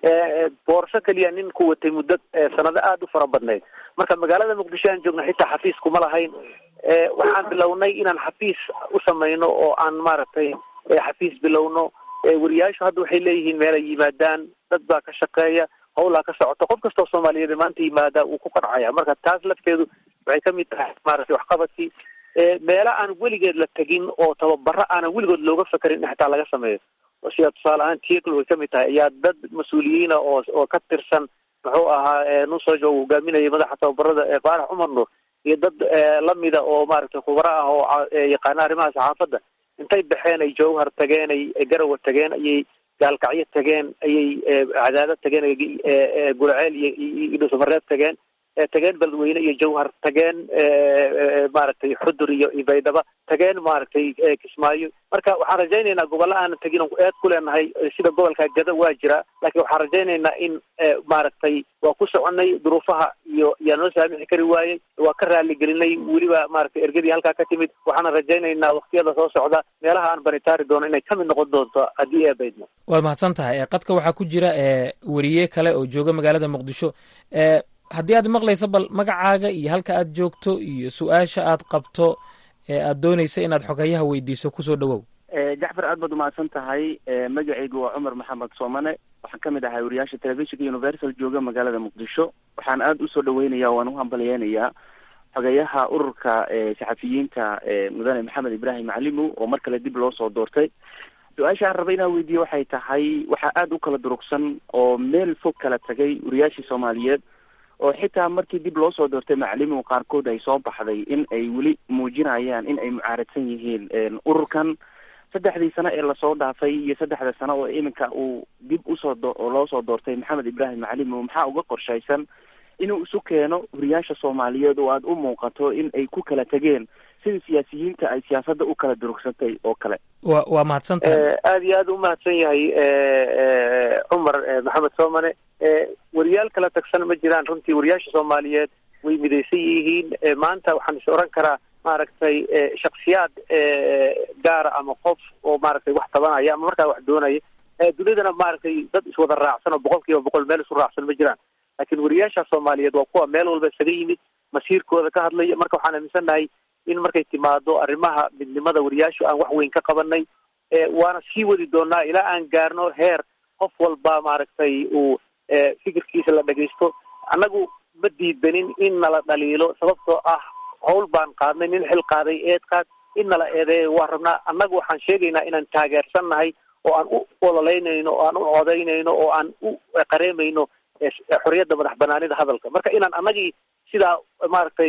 boorso keliya nin ku watay muddo sanado aada u fara badnayd marka magaalada muqdisho aan joogna xitaa xafiis kuma lahayn waxaan bilownay inaan xafiis u samayno oo aan maaragtay xafiis bilowno wariyaashu hadda waxay leeyihiin meel ay yimaadaan dad baa ka shaqeeya hawlaa ka socoto qof kastoo soomaaliyeed maanta yimaada wuu ku qancaya marka taas lafteedu waxay kamid tahay maaragtay waxqabadkii meelo aan weligeed la tegin oo tababaro aanan weligood looga fakarin in xitaa laga sameeyo sida tusaale ahaan tiekl way kamid tahay ayaa dad mas-uuliyiina oo oo ka tirsan muxuu ahaa nusojo uu hogaaminayay madaxa tababarada faarax cumar nuur iyo dad lamida oo maaragtay khubaro ah oo yaqaana arrimaha saxaafadda intay baxeen ay jowhar tageen ay garawa tageen ayay gaalkacyo tageen ayay cadaadad tageen guraceel iyo dhuusamareeb tageen tageen beledweyne iyo jowhar tageen maaragtay xudur iyo baydhaba tageen maaragtay kismaayo marka waxaan rajaynaynaa gobolla aanan tegin on eed ku leenahay sida gobolka gada waa jira laakiin waxaan rajaynaynaa in maaragtay waa ku soconay duruufaha iyo yaa noo saamixi kari waayey waa ka raaligelinay weliba maaragtay ergadii halkaa ka timid waxaana rajaynaynaa waktiyada soo socda meelaha aan banitaari doono inay kamid noqon doonto haddii ee baydno waad mahadsan tahay qadka waxaa ku jira weriye kale oo jooga magaalada muqdisho haddii aad maqlayso bal magacaaga iyo halka aad joogto iyo su-aasha aad qabto ee aad doonaysa inaad xogayaha weydiiso kusoo dhawow jacfar aad baad umahadsan tahay magacaygu waa cumar maxamed soomane waxaan kamid ahay wariyaasha telefishinka universal jooga magaalada muqdisho waxaan aada usoo dhaweynaya waan uhambalyeynayaa xogayaha ururka saxafiyiinta mudane maxamed ibrahim macalimow oo mar kale dib loo soo doortay su-aasha aan rabay inaan weydiiye waxay tahay waxaa aada u kala durugsan oo meel fog kala tagay wariyaashii soomaaliyeed oo xitaa markii dib loo soo doortay macalimow qaarkood ay soo baxday in ay weli muujinayaan in ay mucaaradsan yihiin ururkan saddexdii sano ee lasoo dhaafay iyo saddexda sano oo iminka uu dib usoo loo soo doortay maxamed ibrahim macalimow maxaa uga qorshaysan inuu isu keeno wariyaasha soomaaliyeed oo aada u muuqato in ay ku kala tegeen sida siyaasiyiinta ay siyaasadda u kala durugsatay oo kale. wa waa mahadsan tahay. aad iyo aad u mahadsan yahay cumar maxamed soomane. wariyaal kala tagsan ma jiraan runtii. wariyaasha soomaaliyeed way midaysan yihiin. maanta waxaan is oran karaa maaragtay shaksiyaad gaara ama qof oo maaragtay wax tabanaya ama markaa wax doonaya dunidana maaragtay dad iswada raacsan oo boqol kiiba boqol meel isu raacsan ma jiraan. laakiin wariyaasha soomaaliyeed waa kuwa meel walba isaga yimid, masiirkooda ka hadlaya. marka waxaan aaminsannahay in markay timaado arrimaha midnimada wariyaashu aan wax weyn ka qabanay, waana sii wadi doonaa ilaa aan gaarno heer qof walba maaragtay uu fikirkiisa la dhagaysto. annagu ma diidanin in nala dhaliilo, sababtoo ah hawl baan qaadnay, nin xil qaaday eed qaad in nala eedeeyo waa rabnaa. annagu waxaan sheegaynaa inaan taageersannahay oo aan u ololeynayno oo aan u codaynayno oo aan u qareemayno xorriyadda madax banaanida hadalka. marka inaan annagii sidaa maaragtay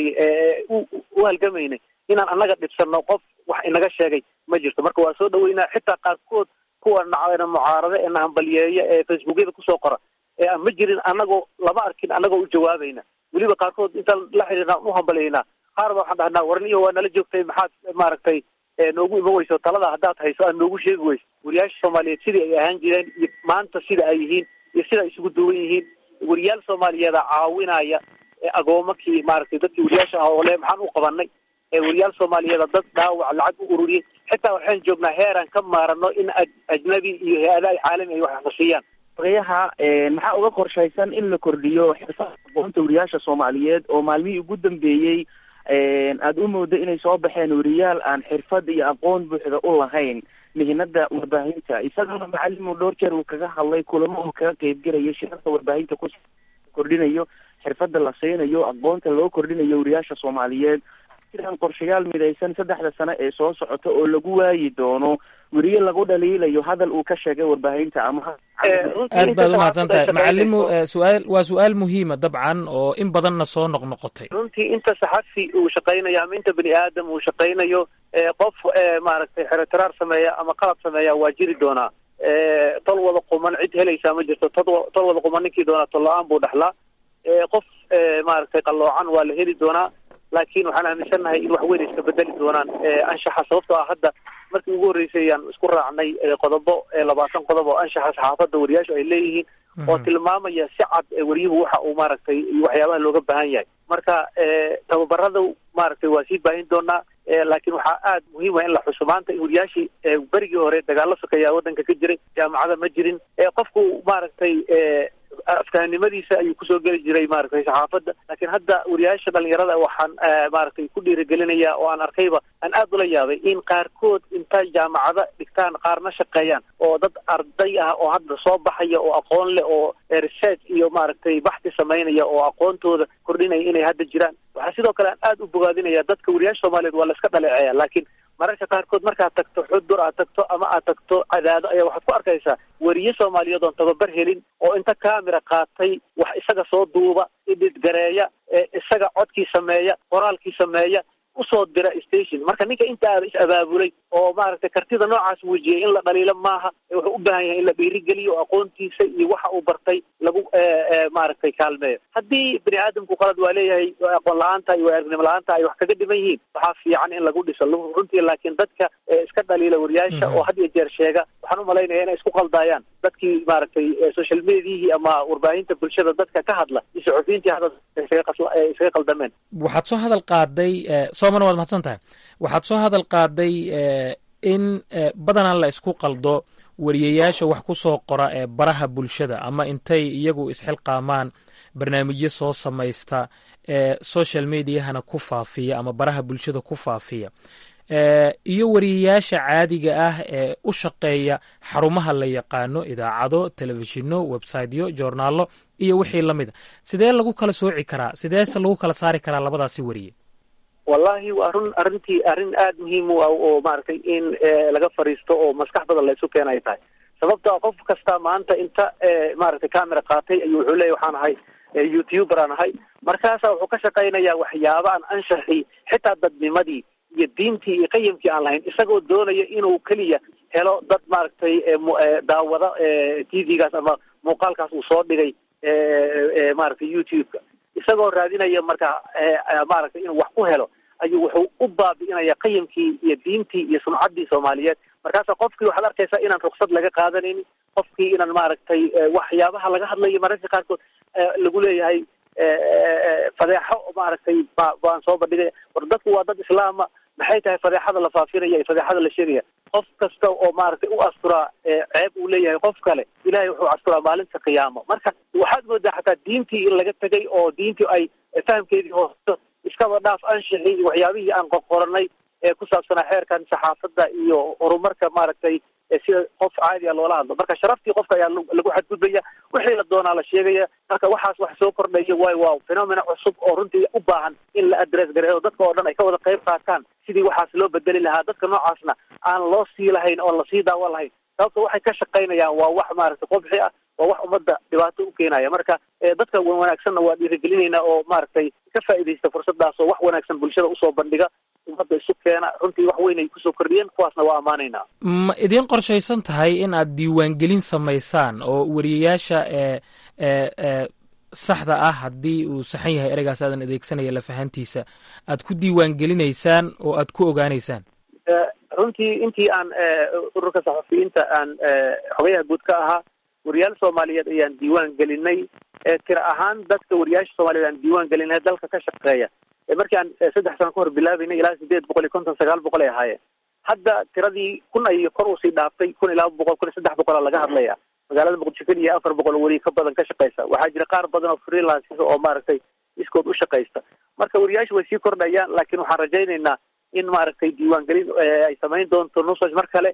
u halgamaynay inaan annaga dhibsanno qof wax inaga sheegay ma jirto. marka waa soo dhaweynaa. xitaa qaarkood kuwa nacdana mucaarado ee nahambalyeeya ee facebookyada kusoo qora ee aan ma jirin annagoo lama arkin annagoo u jawaabayna. weliba qaarkood intaan la xiriirna u hambalaynaa. qaar ba waxaan dhahnaa warniyo waa nala joogtay maxaad maaragtay noogu iman weyso talada haddaad hayso aad noogu sheegi weyso. wariyaasha soomaaliyeed sidii ay ahaan jireen iyo maanta sida ay yihiin iyo sida ay isugu duwan yihiin. wariyaal soomaaliyeeda caawinaya agoomakii maaragtay dadkii wariyaasha ah oo le maxaan u qabanay. wariyaal soomaaliyeeda dad dhaawac lacag u ururiyey. xitaa waxaan joognaa heeraan ka maarano in ajnabi iyo hay-adaha caalami ay wax nasiiyaan. xogeyaha maxaa uga qorshaysan in la kordhiyo xirfada aqoonta wariyaasha soomaaliyeed oo maalmihii ugu dambeeyey aada u moodo inay soo baxeen wariyaal aan xirfad iyo aqoon buuxda u lahayn mihinada warbaahinta. isagana macalin uu dhowr jeer uu kaga hadlay kulamo uu kaga qeybgelayo shirarka warbaahinta ku kordhinayo xirfada la siinayo, aqoonta loo kordhinayo wariyaasha soomaaliyeed. jiraan qorshayaal midaysan saddexda sano ee soo socota oo lagu waayi doono weriye lagu dhaliilayo hadal uu ka sheegay warbaahinta ama aad baad u mahadsan tahay macalimu. su-aal waa su-aal muhiima dabcan oo in badanna soo noqnoqotay. runtii inta saxafi uu shaqaynayo ama inta bani aadam uu shaqaynayo qof maaragtay xeretiraar sameeya ama qalab sameeya waa jiri doonaa. tol wada quman cid helaysaa ma jirto. tol wada quman ninkii doonaa tol la-aan buu dhexlaa. qof maaragtay qalloocan waa la heli doonaa. laakiin waxaan aaminsannahay in wax weyn iska bedeli doonaan anshaxa. sababtoo ah hadda markii ugu horreysay ayaan isku raacnay qodobo labaatan qodob oo anshaxa saxaafadda wariyaashu ay leeyihiin oo tilmaamaya si cad wariyuhu waxa uu maaragtay waxyaabaha looga baahan yahay. marka tababarada maaragtay waa sii baahin doonaa. laakiin waxaa aad muhiim ah in la xuso maanta in wariyaashii berigii hore dagaalo sokeeyaa waddanka ka jiray, jaamacada ma jirin. qofku maaragtay afkahanimadiisa ayuu kusoo geli jiray maaragtay saxaafadda. laakiin hadda wariyaasha dhalinyarada waxaan maaragtay ku dhiirigelinayaa oo aan arkayba aan aad ula yaabay in qaarkood intay jaamacada dhigtaan qaarna shaqeeyaan oo dad arday ah oo hadda soo baxaya oo aqoon leh oo research iyo maaragtay baxti samaynaya oo aqoontooda kordhinaya inay hadda jiraan. waxaa sidoo kale aan aad u bogaadinaya dadka wariyaasha soomaaliyeed waa la iska dhaleeceeya. laakiin mararka qaarkood markaad tagto xudur aad tagto ama aad tagto cadaado ayaa waxaad ku arkaysaa wariye soomaaliyeed oon tababar helin oo inta camera qaatay wax isaga soo duuba, edit gareeya, isaga codkii sameeya, qoraalkii sameeya, usoo dira station. marka ninka intaa is abaabulay oo maaragtay kartida noocaas muujiyay in la dhaliilo maaha. wuxuu u baahan yahay in la dhiirigeliyo oo aqoontiisa iyo waxa uu bartay lagu maaragtay kaalmeeyo. haddii bani aadamku qalad waa leeyahay, aqoon la-aanta iyo aragnimo la-aanta ay wax kaga dhiman yihiin, waxaa fiican in lagu dhiso runtii. laakiin dadka iska dhaliila wariyaasha oo had iyo jeer sheega waxaan umalaynaya inay isku qaldaayaan dadkii maaragtay social mediahii ama warbaahinta bulshada dadka ka hadla iyo saxufiyiintii hadda isaga qaldameen. waxaad soo hadal qaaday soomana waad mahadsan tahay. waxaad soo hadal qaaday in badanaa la isku qaldo wariyayaasha wax ku soo qora ee baraha bulshada ama intay iyagu isxilqaamaan barnaamijyo soo samaysta ee social mediahana ku faafiya ama baraha bulshada ku faafiya iyo wariyayaasha caadiga ah ee u shaqeeya xarumaha la yaqaano idaacado, telefishino, websiteyo, joornaalo iyo wixii lamid a. sidee lagu kala sooci karaa? sideese lagu kala saari karaa labadaasi wariye? wallahi waa run arrintii arrin aada muhiim u ah oo maaragtay in laga fariisto oo maskax badan la isu keena ay tahay. sababta qof kasta maanta inta maaragtay camera qaatay ayuu wuxuu leeyahy waxaan ahay youtuber aan ahay. markaasa wuxuu ka shaqaynayaa waxyaaba aan anshaxii xitaa dadnimadii iyo diintii iyo qayimkii aan lahayn, isagoo doonaya inuu keliya helo dad maaragtay daawada t v-gaas ama muuqaalkaas uu soo dhigay maaragtay youtube-ka, isagoo raadinaya marka maaragtay inuu wax ku helo ayuu wuxuu u baabi'inaya qiyamkii iyo diintii iyo sumcaddii soomaaliyeed. markaasa qofkii waxaad arkaysaa inaan ruksad laga qaadanaynin, qofkii inaan maaragtay waxyaabaha laga hadlayo mararka qaarkood lagu leeyahay fadeexo maaragtay ba baan soo bandhigaya. war dadku waa dad islaama, maxay tahay fadeexada la faafinaya iyo fadeexada la sheegaya? qof kasta oo maaragtay u asturaa ceeb uu leeyahay qof kale, ilahay wuxuu asturaa maalinta qiyaamo. marka waxaad moodaa xataa diintii in laga tegay oo diintii ay fahamkeedii hoosto, iskaba dhaaf anshixii iyo waxyaabihii aan qoqoranay ee ku saabsanaa xeerkan saxaafadda iyo horumarka maaragtay sida qof caadi a loola hadlo. marka sharaftii qofka ayaa lagu xadgudbaya, wixii la doonaa la sheegaya. marka waxaas wax soo kordhaya waayo waa phenomena cusub oo runtii u baahan in la address gareeyo, dadka oo dhan ay ka wada qayb qaataan sidii waxaas loo bedeli lahaa. dadka noocaasna aan loo sii lahayn oo lasii daawan lahayn, sababta waxay ka shaqaynayaan waa wax maaragtay qobxi ah, waa wax ummadda dhibaato u keenaya. marka dadka wan wanaagsanna waa dhiirigelinayna oo maaragtay ka faa'iidaysta fursadaas oo wax wanaagsan bulshada usoo bandhiga, ummadda isu keena. runtii wax weyn ay kusoo kordhiyeen, kuwaasna waa ammaanaynaa. ma idiin qorshaysan tahay in aad diiwaangelin samaysaan oo wariyayaasha ee ee ee saxda ah, haddii uu saxan yahay ereygaas aadan adeegsanaya lafahantiisa, aad ku diiwaangelinaysaan oo aad ku ogaanaysaan? runtii intii aan ururka saxafiyiinta aan xogayaha guud ka ahaa, wariyaal soomaaliyeed ayaan diiwaan gelinay. tira ahaan dadka wariyaasha soomaaliyeed aan diiwaan gelinay dalka ka shaqeeya, markii aan saddex sano ka hor bilaabaynay ilaa sideed boqol iyo konton sagaal boqol ay ahaayeen. hadda tiradii kun ay kor usii dhaaftay, kun iyo laba boqol kun iyo saddex boqol a laga hadlaya. magaalada muqdisho keliya afar boqol oo weri ka badan ka shaqeysa. waxaa jira qaar badan oo freelancers oo maaragtay iskood u shaqaysta. marka wariyaasha way sii kordhayaan, laakiin waxaan rajaynaynaa in maaragtay diiwaangelin ay samayn doonto nusaj mar kale,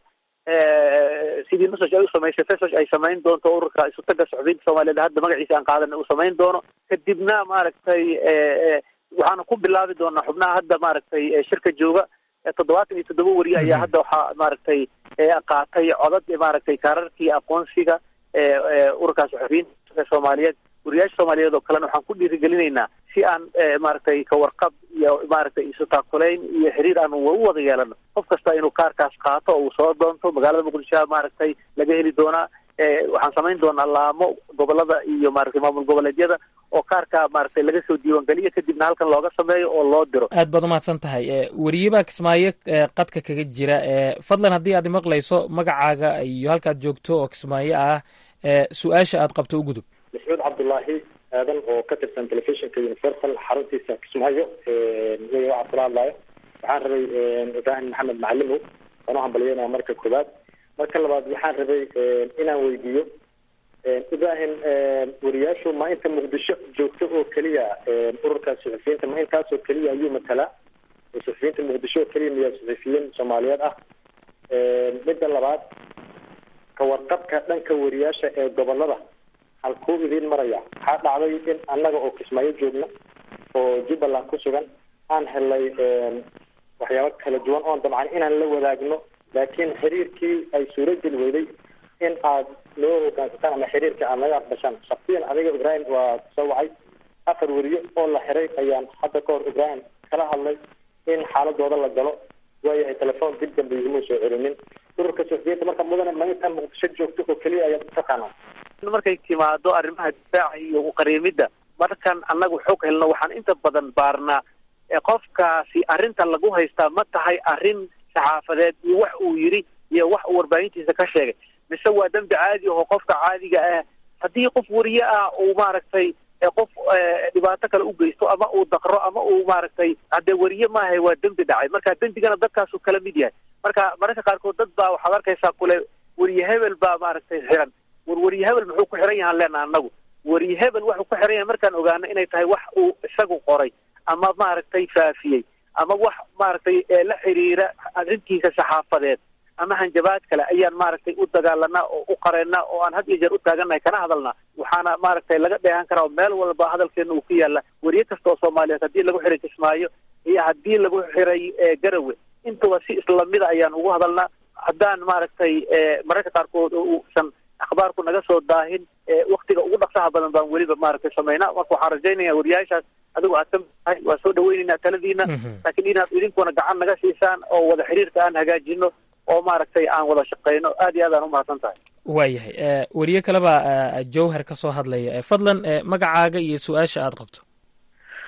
sidii nusaj ay u samaysay fesaj ay samayn doonto ururka isutaga saxufiyiinta soomaaliyeed hadda magaciisa aan qaadana uu samayn doono. kadibna maaragtay waxaana ku bilaabi doonaa xubnaha hadda maaragtay shirka jooga. toddobaatan iyo toddoba weriye ayaa hadda waxaa maaragtay qaatay codad maaragtay kaararkii aqoonsiga ururka saxufiyiinta soomaaliyeed. wariyaasha soomaaliyeed oo kalena waxaan ku dhiirigelinaynaa si aan maaragtay kawarqab iyo maaragtay isu taakulayn iyo xiriir aan u wada yeelano. qof kasta inuu kaarkaas qaato oo uu soo doonto. magaalada muqdisho maaragtay laga heli doonaa. waxaan samayn doonaa laamo gobolada iyo maaragtay maamul goboleedyada oo kaarka maaragtay laga soo diiwaangeliyo, kadibna halkan looga sameeyo oo loo diro. aad baad umahadsan tahay. weriye baa kismaayo qadka kaga jira. fadlan haddii aad imaqlayso magacaaga iyo halkaad joogto oo kismaayo ah, su-aasha aad qabto u gudub. mascuud cabdullaahi aadan oo ka tirsan telefishinka universal xaruntiisa kismaayo waxaa kula hadlayo. waxaan rabay ibraahim maxamed macalimow waan u hambalyeynaya marka koowaad. marka labaad waxaan rabay inaan weydiiyo ibraahim, wariyaashu ma inta muqdisho joogto oo keliya ururka saxufiyiinta ma intaasoo keliya ayuu matalaa? saxufiyiinta muqdisho oo keliya miyaa saxufiyiin soomaaliyeed ah? midda labaad, kawarqabka dhanka wariyaasha ee gobolada halkuu idiin maraya? waxaa dhacday in annaga oo kismaayo joogna oo jubbaland ku sugan aan helay waxyaabo kala duwan oon dabcan inaan la wadaagno, laakiin xiriirkii ay suurageli weyday in aad loo hogaansataan ama xiriirka aad naga aqbashaan. shaksiyan aniga ibraahim waa soo wacay afar weriye oo la xiray ayaan hadda ka hor ibraahim kala hadlay in xaaladooda la galo. waayahay telefoon dib dambe iguma soo celinin. ururka saxufiyiinta marka mudane ma intaa muqdisho joogto oo keliya ayaad utaqaanaa? markay timaado arrimaha difaaca iyo uqariimidda, markan annagu xog helno waxaan inta badan baarnaa qofkaasi arrinta lagu haystaa ma tahay arrin saxaafadeed iyo wax uu yidhi iyo wax uu warbaahintiisa ka sheegay, mise waa dembi caadi aho qofka caadiga ah haddii qof weriye ah uu maaragtay qof dhibaato kale u geysto ama uu daqro ama uu maaragtay haddee weriye maahay waa dembi dhacay. marka dembigana dadkaasuu kala mid yahay. marka mararka qaarkood dad baa waxaad arkaysaa kule weriye hebel baa maaragtay xiran. war weriye hebel muxuu ku xiran yahaan leenaha anagu. weriye hebel waxuu ku xiran yahay markaan ogaano inay tahay wax uu isagu qoray ama maaragtay faafiyey ama wax maaragtay la xiriira arrintiisa saxaafadeed ama hanjabaad kale ayaan maaragtay u dagaalanaa oo u qareennaa oo aan had iyo jeer u taagannahay kana hadalnaa. waxaana maaragtay laga dheehan karaa meel walba hadalkeena uu ku yaalla. weriye kasta oo soomaaliyeed haddii lagu xiray kismaayo iyo haddii lagu xiray garawe, intaba si islamida ayaan ugu hadalnaa. haddaan maaragtay mararka qaarkood uusan akhbaarku naga soo daahin, waktiga ugu dhaqsaha badan baan weliba maaragtay samaynaa. marka waxaan rajaynaya wariyaashaas adigu aad ka mid tahay, waa soo dhaweynaynaa taladiina, laakiin inaad idinkuna gacan naga siisaan oo wada xiriirka aan hagaajino oo maaragtay aan wada shaqeyno. aad iyo aad aan umahadsan tahay. waayahay. weriye kaleba jawhar ka soo hadlaya. fadlan magacaaga iyo su-aasha aad qabto.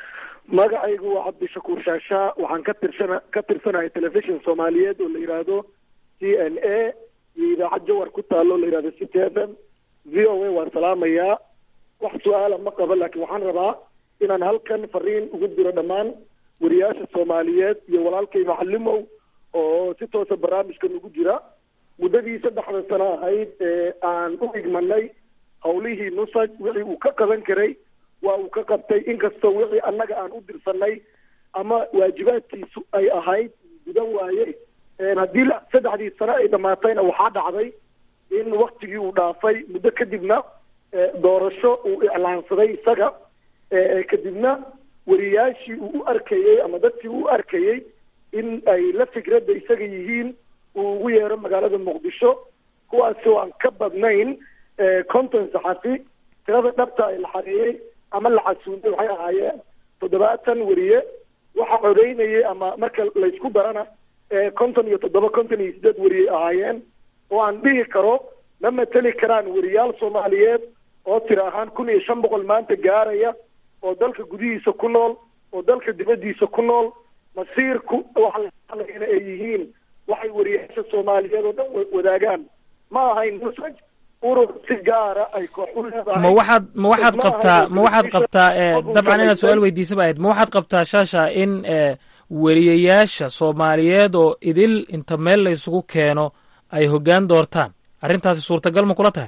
magacaygu waa cabdishakuur shaashaa waxaan ka tirsana ka tirsanahay telefishon soomaaliyeed oo la yidhaahdo c n a iyo idaacad jawar ku taalo la yidhahdo city f m v o a waan salaamayaa wax su-aala ma qabo laakiin waxaan rabaa inaan halkan fariin ugu diro dhammaan wariyaasha soomaaliyeed iyo walaalkay macalimow oo si toosa barnaamijka nagu jira muddadii saddexda sano ahayd ee aan u igmanay hawlihii nusaj wixii uu ka qaban karay waa uu ka qabtay inkastoo wixii annaga aan u dirsanay ama waajibaadkiisu ay ahayd gudan waaye haddii saddexdii sano ay dhamaatayna waxaa dhacday in waktigii uu dhaafay muddo kadibna doorasho uu iclaansaday isaga kadibna wariyaashii uu u arkayey ama dadkii uu u arkayey in ay la fikradda isaga yihiin uu ugu yeero magaalada muqdisho kuwaasi oo aan ka badnayn konton saxafi tirada dhabta ay la xareeyey ama la casuuntay waxay ahaayeen toddobaatan wariye waxa codeynayay ama marka laysku darana konton iyo toddoba konton iyo sideed wariyay ahaayeen oo aan dhihi karo ma mateli karaan wariyaal soomaaliyeed oo tira ahaan kun iyo shan boqol maanta gaaraya oo dalka gudihiisa ku nool oo dalka dibaddiisa ku nool masiirku waxa laina ay yihiin waxay wariyaasha soomaaliyeed oo dhan wadaagaan ma ahayn nusaj urur si gaara ay koox u leedahay ma waxaad ma waxaad qabtaa ma waxaad qabtaa dabcan inaad su-aal weydiisaba ahayd ma waxaad qabtaa shaasha in wariyayaasha soomaaliyeed oo idil inta meel la isugu keeno ay hoggaan doortaan arrintaasi suurtagal ma kula tahay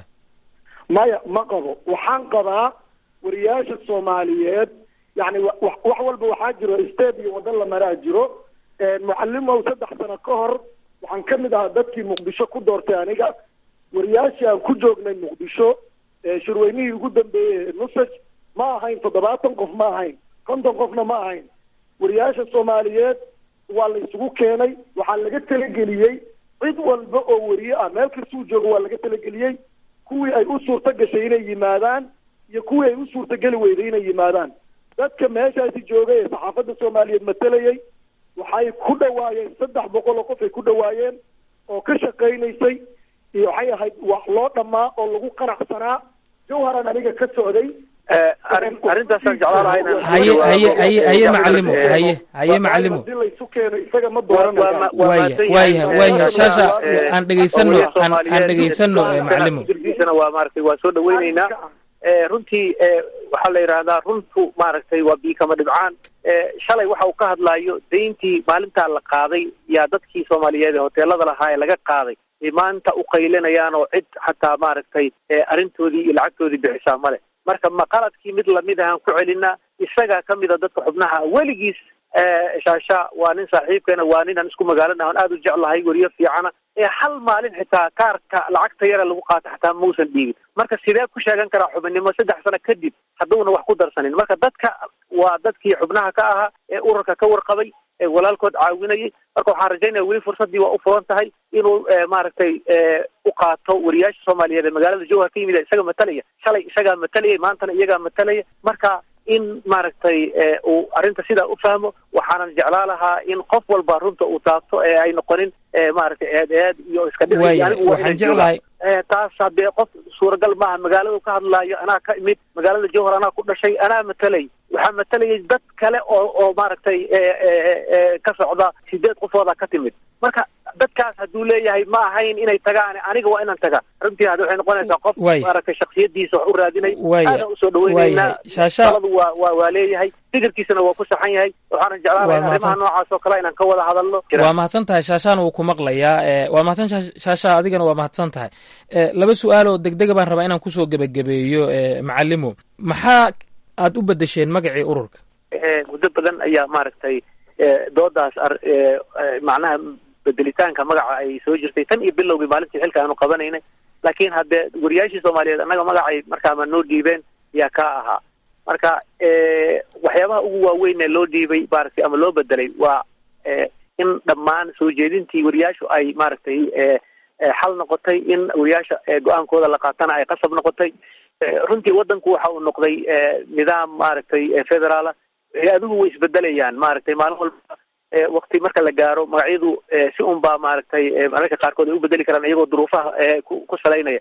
maya ma qabo waxaan qabaa wariyaasha soomaaliyeed yani wax walba waxaa jiro state iyo waddan la maraa jiro mucalimow saddex sano ka hor waxaan ka mid ahaa dadkii muqdisho ku doortay aniga wariyaashii aan ku joognay muqdisho shirweynihii ugu dambeeyey nusaj ma ahayn toddobaatan qof ma ahayn konton qofna ma ahayn wariyaasha soomaaliyeed waa la isugu keenay waxaa laga talageliyey cid walba oo wariye ah meel kastuu joogo waa laga talageliyey kuwii ay u suurto gashay inay yimaadaan iyo kuwii ay u suurtogeli weyday inay yimaadaan dadka meeshaasi joogay ee saxaafadda soomaaliyeed matalayay waxay ku dhawaayeen saddex boqol oo qof ay ku dhawaayeen oo ka shaqaynaysay iyo waxay ahayd wax loo dhammaa oo lagu qanacsanaa jawharan aniga ka socday arrintaasaan jeclaan lahaa inaan haye haye haye haye macalimo haye haye macalimo hadii laysu keeno isaga ma dooranayo waaya waaya waaya shaasha aan dhegaysano aan aan dhegaysano macalimo jirkiisana waa maaragtay waa soo dhaweyneynaa runtii waxaa la yidhaahdaa runtu maaragtay waa biikama dhibcaan shalay waxa uu ka hadlaayo dayntii maalintaa la qaaday yaa dadkii soomaaliyeed ee hoteelada lahaa ee laga qaaday maanta u qaylinayaan oo cid xataa maaragtay arrintoodii iyo lacagtoodii bixisaa male marka ma qaladkii mid lamid ahaan ku celinaa isagaa kamid a dadka xubnaha weligiis shaasha waa nin saaxiibkeena waa nin aan isku magaalana aan aada u jeclahay weriyo fiicana ee hal maalin xitaa kaarka lacagta yara lagu qaato xataa mausan dhiibin marka sidee ku sheegan karaa xubinimo saddex sano kadib hadduuna wax ku darsanin marka dadka waa dadkii xubnaha ka ahaa ee ururka ka warqabay ee walaalkood caawinayay marka waxaan rajaynaya weli fursaddii waa u furan tahay inuu maaragtay u qaato wariyaasha soomaaliyeed ee magaalada jowhar ka yimid isaga matalaya shalay isagaa matalayay maantana iyagaa matalaya marka in maaragtay uu arrinta sidaa u fahmo waxaanan jeclaa lahaa in qof walba runta uu taabto ee ay noqonin maaragtay eed eed iyo iska dhici anigu waxaan jeclahay taas haddee qof suuragal maaha magaaladu ka hadlaayo anaa ka imid magaalada jowhar anaa ku dhashay anaa matalay waxaa matalayay dad kale oo oo maaragtay ka socda sideed qofooda ka timid marka dadkaas hadduu leeyahay ma ahayn inay tagaan aniga waa inaan taga runtii hadda waxay noqonaysaa qof maaragtay shaksiyadiisa wax u raadinay aadaan usoo dhaweyneynaa taladu waa waa waa leeyahay fikirkiisana waa ku saxan yahay waxaanan jeclaan lahaa arrimaha noocaas oo kale inaan ka wada hadalno waa mahadsan tahay shaashaan wuu ku maqlayaa waa mahadsan shaasha adigana waa mahadsan tahay laba su-aal oo degdega baan rabaa inaan kusoo gebagabeeyo macalimo maxaa aada u bedesheen magacii ururka muddo badan ayaa maaragtay doodaas macnaha bedelitaanka magaca ay soo jirtay tan iyo bilowgii maalintii xilka aanu qabanaynay laakiin haddee wariyaashii soomaaliyeed annaga magacay markaama noo dhiibeen yaa ka ahaa marka waxyaabaha ugu waaweyn ee loo dhiibay maaragtay ama loo bedelay waa in dhammaan soo jeedintii wariyaashu ay maaragtay xal noqotay in wariyaasha go-aankooda la qaatana ay qasab noqotay runtii waddanku waxa uu noqday nidaam maaragtay federaala adigu way isbedelayaan maaragtay maalin walba wakti marka la gaaro magacyadu si un baa maaragtay mararka qaarkood ay u bedeli karaan iyagoo duruufaha ku salaynaya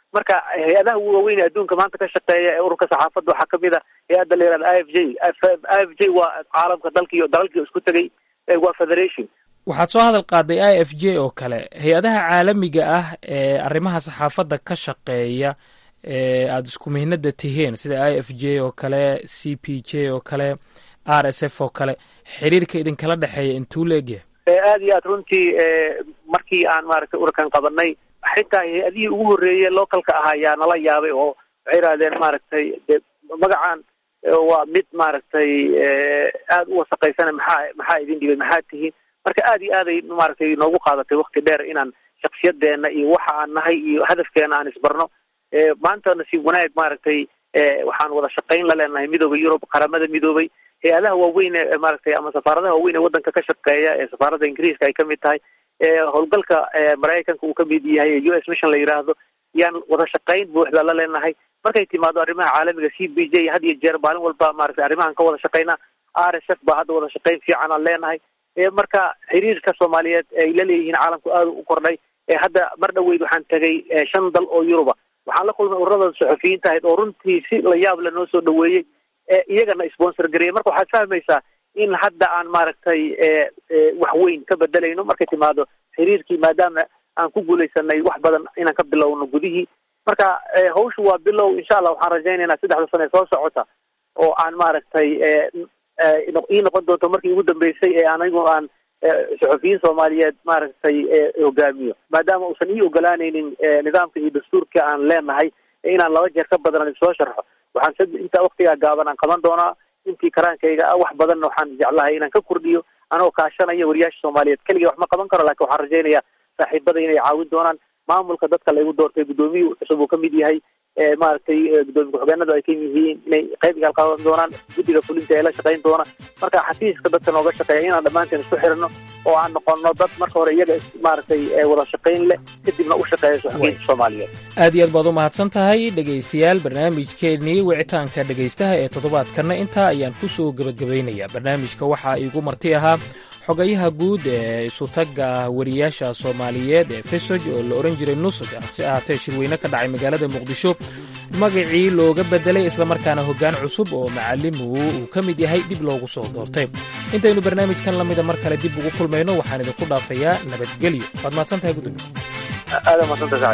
marka hay-adaha waaweyn ee adduunka maanta ka shaqeeya ee ururka saxaafadda waxaa kamid a hay-adda la yihahda i f j i f j waa caalamka dalkiiyo dalalkii isku tegay waa federation. waxaad soo hadal qaaday i f j oo kale, hay-adaha caalamiga ah ee arrimaha saxaafadda ka shaqeeya ee aada isku mihnada tihiin sida i f j oo kale, c p j oo kale, r s f oo kale, xiriirka idinkala dhexeeya intuu leegyahay? aada iyo aad runtii markii aan maaragtay ururkan qabanay xitaa hay-adihii ugu horreeyey localka ahaa yaa nala yaabay oo waxay yidhahdeen maaragtay de magacan waa mid maaragtay aada u wasaqaysana maxaa maxaa idin dhibay maxaa tihiin, marka aada iyo aaday maaragtay noogu qaadatay wakti dheer inaan shaksiyadeena iyo waxa aan nahay iyo hadafkeena aan isbarno. maanta nasiib wanaag maaragtay waxaan wada shaqayn la leenahay midooda yurub, qaramada midoobay, hay-adaha waaweyn ee maaragtay ama safaaradaha waaweyn ee waddanka ka shaqeeya ee safaaradda ingiriiska ay kamid tahay, howlgalka maraykanka uu kamid yahay u s mission la yidhaahdo, yaan wada shaqayn buuxda la leenahay. markay timaado arrimaha caalamiga c b j had iyo jeer maalin walba maaragtay arrimahan ka wada shaqaynaa. r s f baa hadda wada shaqayn fiican aan leenahay. marka xiriirka soomaaliyeed ay la leeyihiin caalamku aada u kordhay. hadda mar dhaweyd waxaan tegay shan dal oo yuruba, waxaan la kulmay ururada saxufiyiinta ahayd oo runtii si la yaab le noo soo dhaweeyey, iyagana sponsor gareeyay. marka waxaad fahmaysaa in hadda aan maaragtay wax weyn ka bedelayno markay timaado xiriirkii, maadaama aan ku guulaysanay wax badan inaan ka bilowno gudihii. marka hawshu waa bilow, insha allah waxaan rajaynaynaa saddexda sano ee soo socota oo aan maaragtay ii noqon doonto markii ugu dambeysay ee anigu aan saxufiyiin soomaaliyeed maaragtay hogaamiyo, maadaama uusan ii ogolaanaynin nidaamka iyo dastuurka aan leenahay inaan laba jeer ka badan soo sharxo. waxaan intaa waktigaa gaaban aan qaban doonaa intii karaankayga ah. wax badanna waxaan jeclahay inaan ka kordhiyo anoo kaashanaya wariyaasha soomaaliyeed. keligay wax ma qaban karo, laakiin waxaan rajaynayaa saaxiibada inay caawin doonaan. maamulka dadka laygu doortay guddoomiye cusub uu kamid yahay, maaragtay guddoomiye ku-xigeenadu ay kamid yihiin inay qayb gaal qaban doonaan, guddiga fulinta ee la shaqayn doona. marka xafiiska dadka nooga shaqeeya inaan dhammaanteen isku xirno oo aan noqono dad marka hore iyaga maaragtay wada shaqayn leh, kadibna u shaqeeya saxufiyiinta soomaaliyeed. aad iyo aad baad u mahadsan tahay dhegaystayaal. barnaamijkeenii wicitaanka dhegaystaha ee toddobaadkanna intaa ayaan ku soo gebagabaynayaa. barnaamijka waxaa iigu marti ahaa xogayaha guud ee isutagga wariyaasha soomaaliyeed ee fesoj oo la odhan jiray nusug, hase ahaatee shirweyne ka dhacay magaalada muqdisho magacii looga bedelay, islamarkaana hoggaan cusub oo macalimu uu ka mid yahay dib loogu soo doortay. intaynu barnaamijkan la mida mar kale dib ugu kulmayno waxaan idinku dhaafayaa nabadgelyo. waad mahadsan tahay gudoomiye. aada mahadsantahay.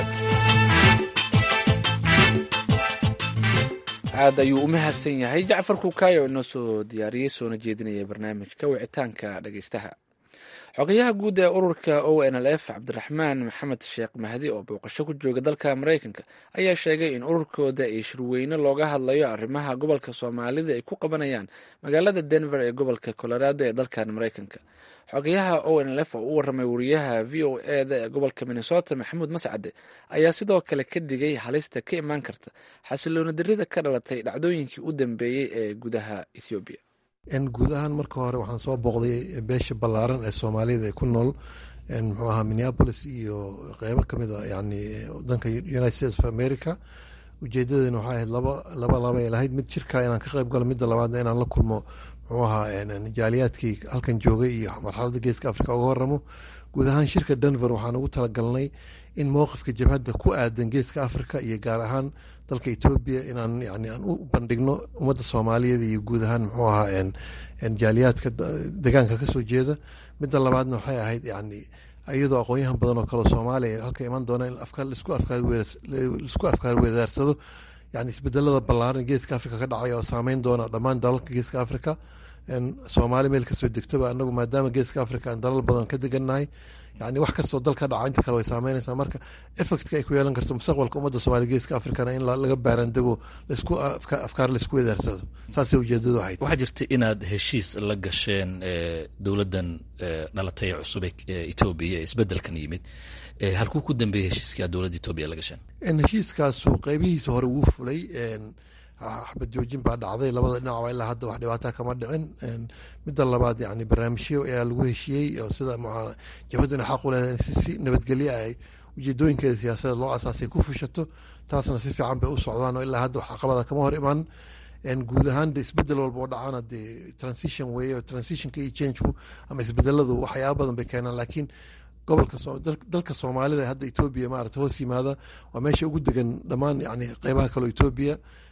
aad ayuu u mahadsan yahay jacfar kuukaayo oo inoo soo diyaariyey soona jeedinaya barnaamijka wicitaanka dhegaystaha. xogayaha guud ee ururka o n l f cabdiraxmaan maxamed sheekh mahdi oo booqasho ku jooga dalka maraykanka ayaa sheegay in ururkooda ay shirweyne looga hadlayo arrimaha gobolka soomaalida ay ku qabanayaan magaalada denver ee gobolka colorado ee dalkan maraykanka. xogayaha o n l f oo u waramay wariyaha v o e da ee gobolka minnesota maxamuud mascade ayaa sidoo kale ka digay halista ka imaan karta xasilooni darida ka dhalatay dhacdooyinkii u dambeeyey ee gudaha ethoobiya. guud ahaan marka hore waxaan soo booqday beesha ballaaran ee soomaalida ku nool muxuu ahaa minneapolis iyo qeybo kamid a yani wadanka united states of america. ujeedadeena waxay ahayd laba laba laba ay lahayd, mid jirka inaan ka qayb galo, midda labaadna inaan la kulmo muxuu ahaa jaaliyaadkii halkan joogay iyo marxaladda geeska africa uga waramo. guud ahaan shirka denver waxaan ugu talagalnay in mowqifka jabhadda ku aadan geeska africa iyo gaar ahaan dalka etoobiya inaan yani aan u bandhigno ummadda soomaaliyeed iyo guud ahaan muxuu ahaa jaaliyaadka deegaanka kasoo jeeda. midda labaadna waxay ahayd yani iyadoo aqoon-yahan badan oo kale soomaaliya halka iman doona in laisku afkaar weedaarsado yani isbedelada ballaaran geeska africa ka dhacay oo saameyn doona dhammaan dalalka geeska africa. soomaali meel kasoo degtoba anagu maadaama geeska africa aan dalal badan ka degannahay, yani wax kastoo dal ka dhaca inta kale way saameynaysaa. marka effectka ay ku yeelan karto mustaqbalka ummadda soomaaliya geeska africana in laga baaraandego laisku afkaar laisku wedaarsado, saasay ujeedadu ahayd. waxaa jirta inaad heshiis la gasheen dowladdan dhalatay cusub ee etoobiya ee isbedelkan yimid. halkuu ku dambeeyey heshiiskii aad dowladda etoobiya la gasheen? heshiiskaasu qeybihiisa hore wuu fulay, xabad joojin baa dhacday labada dhinacba ilaa hadda wax dhibaata kama dhicin. midda labaad yani barnaamijyo ayaa lagu heshiiyey oo sida jabhaduna xaq u leedahay in si nabadgelyo ay ujeedooyinkeeda siyaasadeed loo asaasay ku fushato, taasna si fiican bay u socdaan oo ilaa hadda wax caqabada kama hor imaan. guud ahaan de isbedel walba oo dhacana dee transition weeye, transitionka iyo changeku ama isbedeladu waxyaaba badan bay keenaan, laakiin gobolka dalka soomaalida hadda etoobiya maarata hoos yimaada waa meesha ugu degan dhammaan yani qeybaha kaleo etoobiya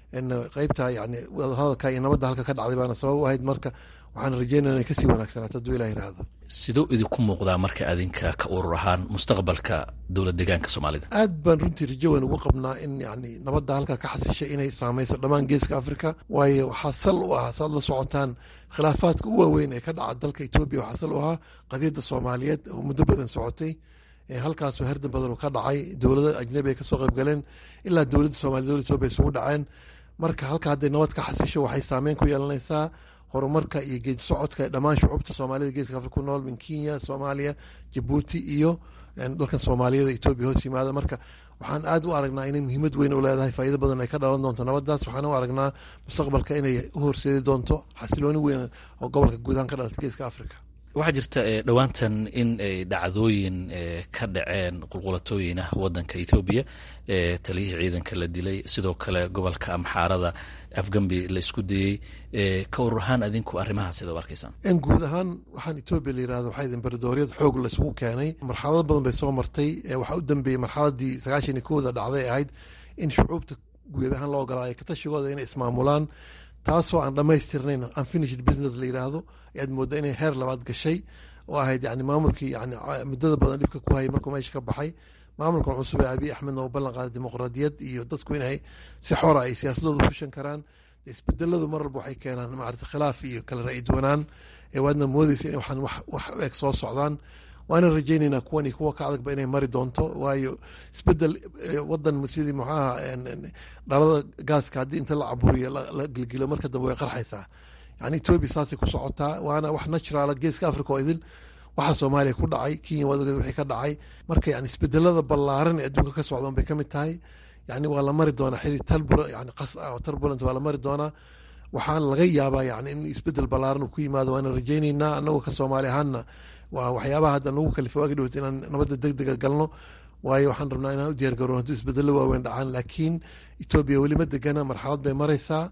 qeybta yani wadahadalka iyo nabadda halka ka dhacday baana sabab u ahayd marka waxaan rajeynaya inay kasii wanaagsanaato hadduu ilah yiraahdo. siduu idinku muuqdaa marka adinka ka urur ahaan mustaqbalka dowlad deegaanka soomaalida? aad baan runtii rajo weyn ugu qabnaa in yani nabadda halka ka xasishay inay saameyso dhammaan geeska africa, waayo waxaa sal u ah saad la socotaan khilaafaadka u waaweyn ee ka dhaca dalka etoobiya waxaa sal u ahaa qadiyadda soomaaliyeed oo muddo badan socotay, halkaasoo herdan badan uu ka dhacay, dowlado ajnabi ay kasoo qayb galeen ilaa dowladda soomaliya dowladda etoobiya isugu dhaceen. marka halka hadday nabad ka xasisho waxay saameyn ku yeelanaysaa horumarka iyo geedi socodka dhammaan shucuubta soomaalida geeska afrika ku nool min kenya, soomaaliya, jabuuti iyo dalkan soomaaliyada etoobiya hoos yimaada. marka waxaan aad u aragnaa inay muhiimad weyn u leedahay, faa'iido badan ay ka dhalan doonto nabadaas. waxaan u aragnaa mustaqbalka inay u horseedi doonto xasilooni weyn oo gobolka guudahaan ka dhalata geeska africa. waxaa jirta dhowaantan in ay dhacdooyin ka dhaceen qulqulatooyin ah wadanka ethoobiya, taliyihii ciidanka la dilay, sidoo kale gobolka amxaarada afgambi la isku dayey. ka urur ahaan adinku arrimaha sida u arkaysaan? guud ahaan waxaan etoobiya la yirahdo waxaa embaradoriyad xoog la isugu keenay, marxalado badan bay soo martay. waxaa u dambeeyey marxaladii sagaashan iyo kowda dhacday ahayd in shucuubta guud ahaan loo ogolaayo katashigooda inay ismaamulaan, taasoo aan dhamaystirnayn unfinished business la yiraahdo. ayaad moodaa inay heer labaad gashay oo ahayd yani maamulkii yani muddada badan dhibka ku hayay markuu meesha ka baxay. maamulkan cusub ee abiy axmedna uu ballan qaaday dimuqraadiyad iyo dadku inay si xora ay siyaasadooda fushan karaan. isbedeladu mar walba waxay keenaan maarata khilaaf iyo kala ra'yi duwanaan, waadna moodeysa in waxaan wax u eg soo socdaan. waana rajeynaynaa kuwan iyo kuwa ka adagba inay mari doonto, waayo isbedel wadan sidii muxaaha dhalada gaaska haddii inta la caburiyo la gilgilo marka dambe way qarxaysaa. yani etoobiya saasay ku socotaa, waana wax naturala geeska africa oo idil waxaa soomaaliya ku dhacay, kenya wadageed wixii ka dhacay. marka yani isbedelada ballaaran ee adduunka ka socda un bay ka mid tahay. yani waa la mari doonaa xiri talbur yani qas ah oo turbulent waa la mari doonaa. waxaan laga yaabaa yani in isbedel ballaaran uu ku yimaado, waana rajeynaynaa anagoo ka soomaali ahaanna waa waxyaabaha hadda nagu kalifa waagi dhowt inaan nabadda deg dega galno, waayo waxaan rabnaa inaan u diyaar garoon hadduu isbedelo waaweyn dhacaan. laakiin etoobiya weli ma degana, marxalad bay maraysaa.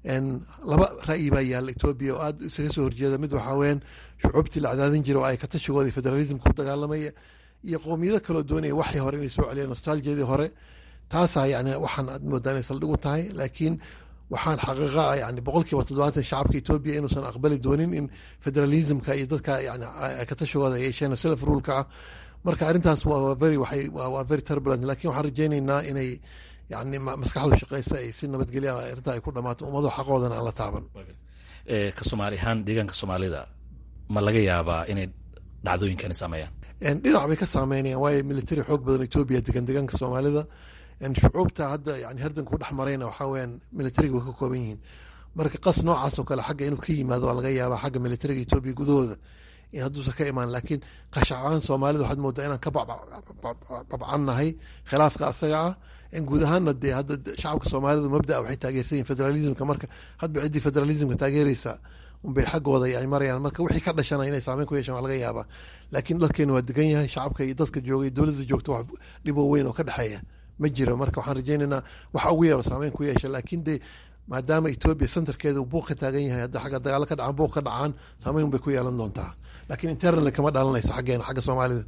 laba ra'yi baa yaalla etoobiya oo aad isaga soo horjeeda. mid waxaa weyaan shucuubtii la cadaadin jira oo ay katashigooda federalismka ku dagaalamaya, iyo qowmiyado kaloo doonaya waxii hore inay soo celiyaan nostalgiyadii hore. taasaa yani waxaan aad moodaa inay saldhig u tahay. laakiin waxaan xaqiiqa ah yani boqol kiiba toddobaatan shacabka etoobiya inuusan aqbali doonin in federalismka iyo dadka yani katashigooda ay yeesheen self ruleka ah. marka arrintaas waa very waxay waa very turbulent, laakiin waxaan rajeynaynaa inay yani maskaxdu shaqeysa ay si nabadgelya arrinta ay ku dhamaato, ummado xaqoodana aan la taaban. ka soomaali ahaan deegaanka soomaalida ma laga yaabaa inay dhacdooyinkani saameeyaan? dhinac bay ka saameynayaan, waayo military xoog badan etoobiya degan deegaanka soomaalida. shucuubta hadda yani herdanku dhex marayna waxaa weyaan militariga way ka kooban yihiin. marka qas noocaas oo kale xagga inuu ka yimaado waa laga yaabaa xagga militariga etoobiya gudahooda in hadduusan ka imaan. laakiin qashacaan soomaalida waxaad moodaa inaan ka babcannahay khilaafka asaga ah. guud ahaanna dee hadda shacabka soomaalidu mabdaa waxay taageersan yihin federalismka. marka hadba ciddii federalismka taageereysa unbay xaggooda yani marayaan. marka wixii ka dhashana inay saameyn ku yeeshaan waa laga yaabaa. laakiin dalkeena waa degan yahay, shacabka iyo dadka jooga iyo dowladda joogta wax dhiboo weyn oo ka dhexeeya ma jiro. marka waxaan rajeynaynaa waxa ugu yaro saameyn ku yeesha. laakiin dee maadaama etoobiya centerkeeda uu buuq ka taagan yahay, hadda xagga dagaalo ka dhacaan buuq ka dhacaan saameyn bay ku yeelan doontaa. laakiin internal kama dhalanayso xaggeena xagga soomaalida.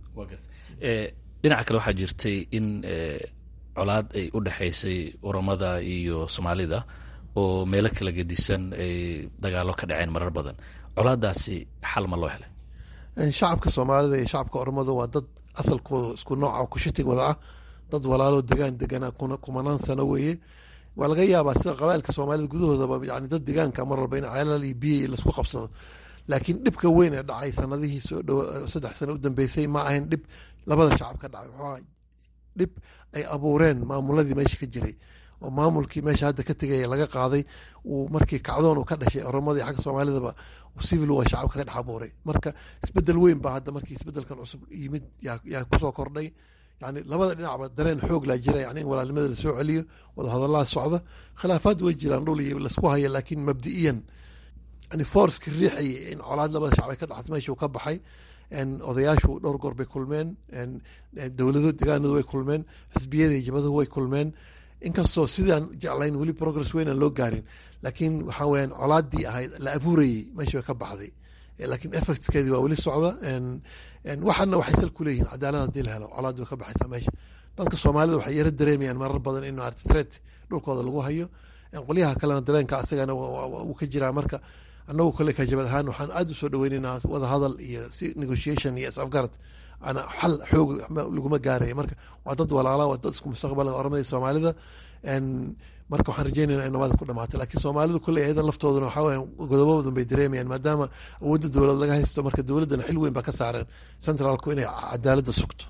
dhinaca kale waxaa jirtay in colaad ay u dhexaysay uramada iyo soomaalida oo meelo kala gedisan ay dagaalo ka dhaceen marar badan. colaadaasi xal ma loo helay? shacabka soomaalida iyo shacabka uramada waa dad asalkooda isku nooca oo kushitig wada ah, dad walaaloo degaan deganaa kumanaan sano weeye. waa laga yaabaa sida qabaailka soomaalida gudahoodaba yani dad degaanka mar walba in ceelal iyo biyo laisku qabsado. laakiin dhibka weyn ee dhacay sanadihii soo dhow saddex sano u dambeysay ma ahayn dhib labada shacab ka dhacay, wuxuu dhib ay abuureen maamuladii meesha ka jiray. oo maamulkii meesha hadda ka tegaya laga qaaday uu markii kacdoon uu ka dhashay oromadii xagga soomaalidaba civil waa shacabka ka dhex abuuray. marka isbedel weyn baa hadda markii isbedelkan cusub yimid yaa kusoo kordhay. yani labada dhinacba dareen xoog laa jira, yani in walaalnimada lasoo celiyo, wadahadalaa socda. khilaafaad way jiraan dhul iyo lasku haya, laakiin mabdi'iyan yani forceka riixaya in colaad labada shacab ay ka dhaxat meesha uu ka baxay. odayaashu dhowr goor bay kulmeen, dowlado degaanadu way kulmeen, xisbiyada iyo jabaduhu way kulmeen. inkastoo sidaan jeclayn weli progress weyn aan loo gaarin, laakiin waxaa weyaan colaadii ahayd la abuurayey meesha way ka baxday. laakiin effectskeedii waa weli socda. waxaana waxay sal ku leeyihiin cadaalad haddii la helo colaad way ka baxaysaa meesha. dadka soomaalida waxay yaro dareemayaan marar badan in artitret dhulkooda lagu hayo, qolyaha kalena dareenka asagana uu ka jiraa. marka annagu kale kajabad ahaan waxaan aada usoo dhaweynaynaa wada hadal iyo si negotiation iyo is-afgarad ana xal xoog laguma gaaraya. marka waa dad walaala, waa dad isku mustaqbal oramada soomaalida, marka waxaan rajeynayna in nabada ku dhamaata. laakiin soomaalidu kule ayadan laftooduna waxaa weya godoboodan bay dareemayaan maadaama awoodda dowlad laga haysto. marka dowladdana xil weyn baa ka saaran centraalku inay cadaaladda sugto.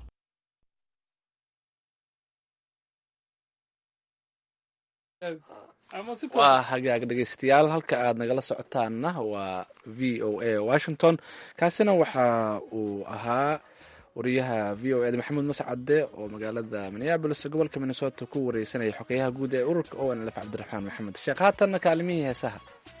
waa hagaag dhegeystayaal, halka aad nagala socotaanna waa v o a washington. kaasina waxa uu ahaa wariyaha v o eda maxamuud mascade oo magaalada minneabolis gobolka minnesota ku wareysanaya xogeyaha guud ee ururka o n lf cabdiraxmaan maxamed sheekh. haatanna kaalimihii heesaha.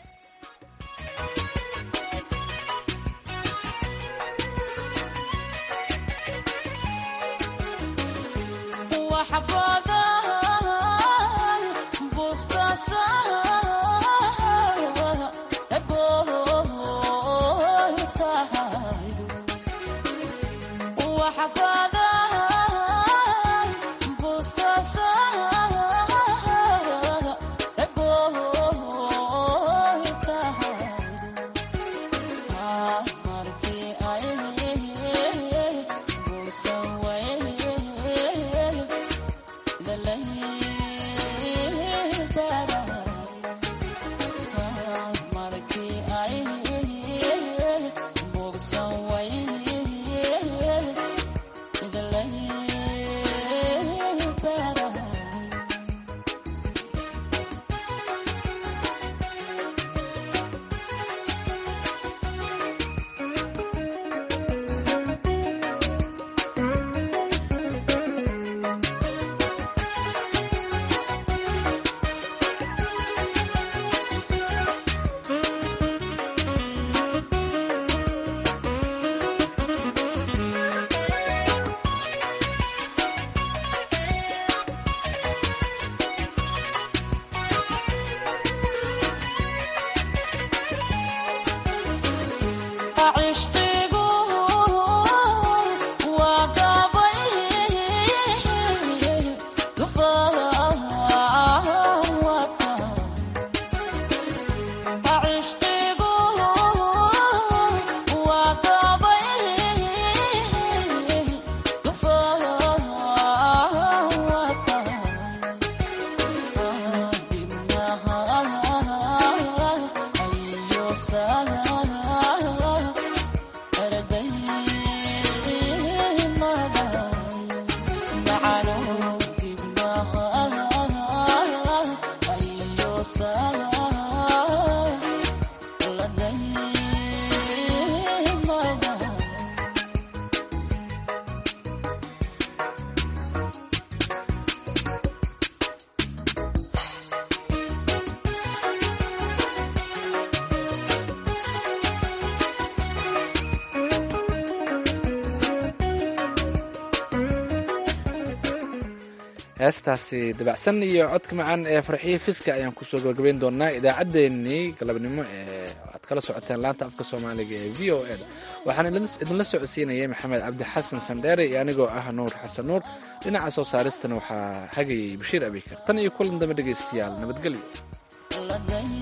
heestaasi dabacsan iyo codka macaan ee farxiyo fiska ayaan kusoo gabagabayn doonaa idaacaddeenii galabnimo ee aad kala socoteen laanta afka soomaaliga ee v o eda. waxaan idinla socodsiinayay maxamed cabdi xasan sandheere iyo anigoo ah nuur xasan nuur. dhinaca soo saaristana waxaa hagayay bashiir abikar. tan iyo kulan dambe dhegaystayaal, nabadgelyo.